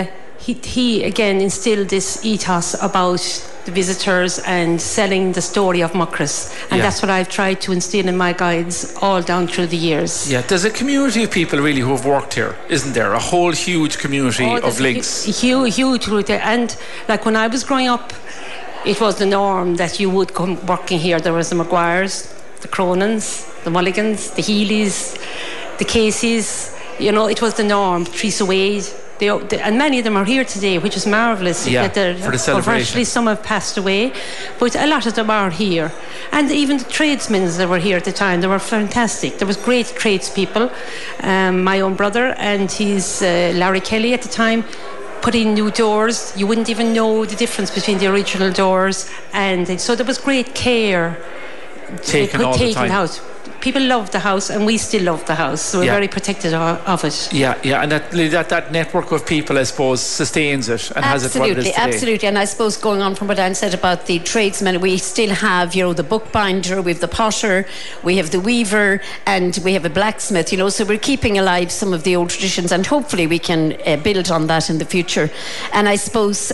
he again instilled this ethos about the visitors and selling the story of Muckross, and that's what I've tried to instill in my guides all down through the years. Yeah, there's a community of people really who have worked here, isn't there? A whole huge community of links. Huge community. And like when I was growing up, it was the norm that you would come working here. There was the Maguires, the Cronins, the Mulligans, the Healys, the Caseys. You know, it was the norm. Teresa Wade. And many of them are here today, which is marvellous. Yeah, for the celebration. Unfortunately, some have passed away, but a lot of them are here. And even the tradesmen that were here at the time, they were fantastic. There was great tradespeople. My own brother and his Larry Kelly at the time put in new doors. You wouldn't even know the difference between the original doors. And so there was great care taken all the time. Out. People loved the house, and we still love the house, so we're very protective of it. Yeah, and that network of people, I suppose, sustains it and has it what it is today. Absolutely. And I suppose going on from what Anne said about the tradesmen, we still have, the bookbinder, we have the potter, we have the weaver, and we have a blacksmith, so we're keeping alive some of the old traditions, and hopefully we can build on that in the future. And I suppose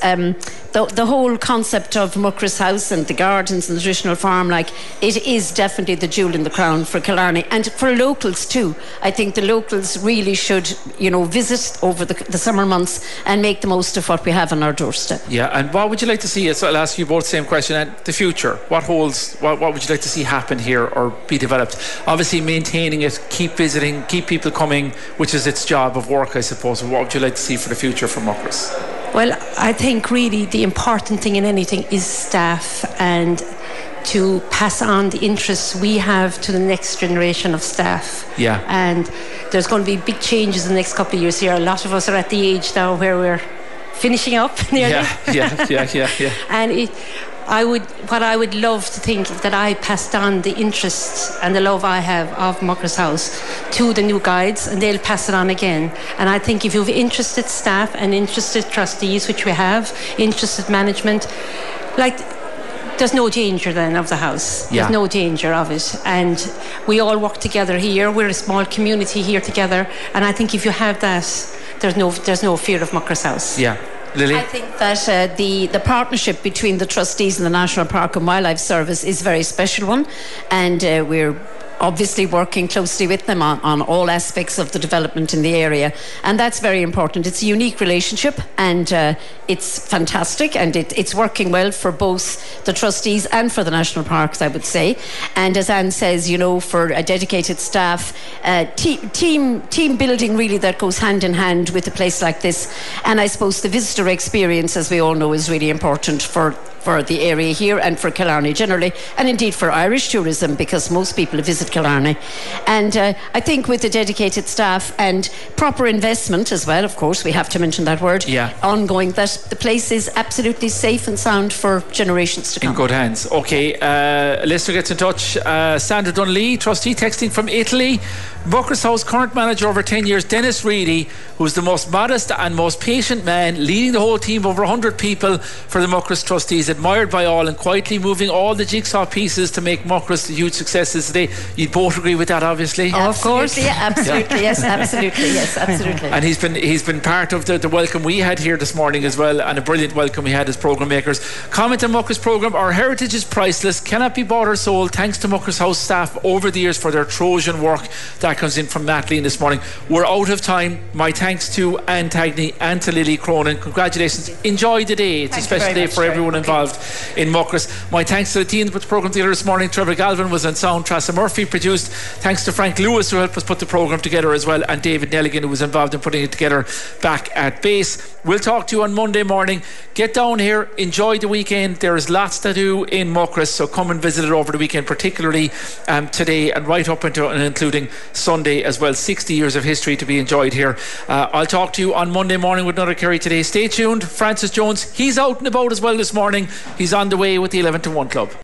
the whole concept of Muckross House and the gardens and the traditional farm, it is definitely the jewel in the crown for Killarney, and for locals too. I think the locals really should, visit over the summer months and make the most of what we have on our doorstep. Yeah, and what would you like to see? So I'll ask you both the same question. And the future, what would you like to see happen here or be developed? Obviously, maintaining it, keep visiting, keep people coming, which is its job of work, I suppose. What would you like to see for the future for Muckross? Well, I think really the important thing in anything is staff, and to pass on the interests we have to the next generation of staff. Yeah. And there's going to be big changes in the next couple of years here. A lot of us are at the age now where we're finishing up nearly. Yeah. And what I would love to think that I passed on the interests and the love I have of Muckross House to the new guides, and they'll pass it on again. And I think if you've interested staff and interested trustees, which we have, interested management, there's no danger then of the house. There's no danger of it. And we all work together here. We're a small community here together. And I think if you have that, there's no fear of Muckross House. Yeah. Lily? I think that the partnership between the trustees and the National Park and Wildlife Service is a very special one. And we're obviously working closely with them on all aspects of the development in the area, and that's very important. It's a unique relationship, and it's fantastic, and it's working well for both the trustees and for the national parks, I would say. And as Anne says, for a dedicated staff, team building really that goes hand in hand with a place like this. And I suppose the visitor experience, as we all know, is really important for the area here and for Killarney generally, and indeed for Irish tourism, because most people visit Killarney. And I think with the dedicated staff and proper investment as well, of course, we have to mention that word, ongoing, that the place is absolutely safe and sound for generations to come. In good hands. Okay, listener gets in touch. Sandra Dunlea, trustee, texting from Italy. Muckross House current manager over 10 years, Dennis Reedy, who's the most modest and most patient man, leading the whole team of over 100 people for the Muckross trustees admired by all and quietly moving all the jigsaw pieces to make Muckross the huge success is today. You'd both agree with that, obviously. Of course, yeah, absolutely, yes, absolutely, yes, absolutely. And he's been part of the welcome we had here this morning as well, and a brilliant welcome we had as programme makers. Comment on Muckross programme: our heritage is priceless, cannot be bought or sold. Thanks to Muckross House staff over the years for their Trojan work. That comes in from Matt Lean this morning. We're out of time. My thanks to Anne Tagney and to Lily Cronin. Congratulations. Enjoy the day. It's a special day for everyone involved in Muckross. My thanks to the team that put the programme together this morning. Trevor Galvin was on sound. Tressa Murphy produced. Thanks to Frank Lewis, who helped us put the programme together as well, and David Nelligan, who was involved in putting it together back at base. We'll talk to you on Monday morning. Get down here, enjoy the weekend. There is lots to do in Muckross, so come and visit it over the weekend, particularly today and right up into and including Sunday as well. 60 years of history to be enjoyed here. I'll talk to you on Monday morning with another Kerry Today. Stay tuned. Francis Jones, he's out and about as well this morning. He's on the way with the 11 to 1 club.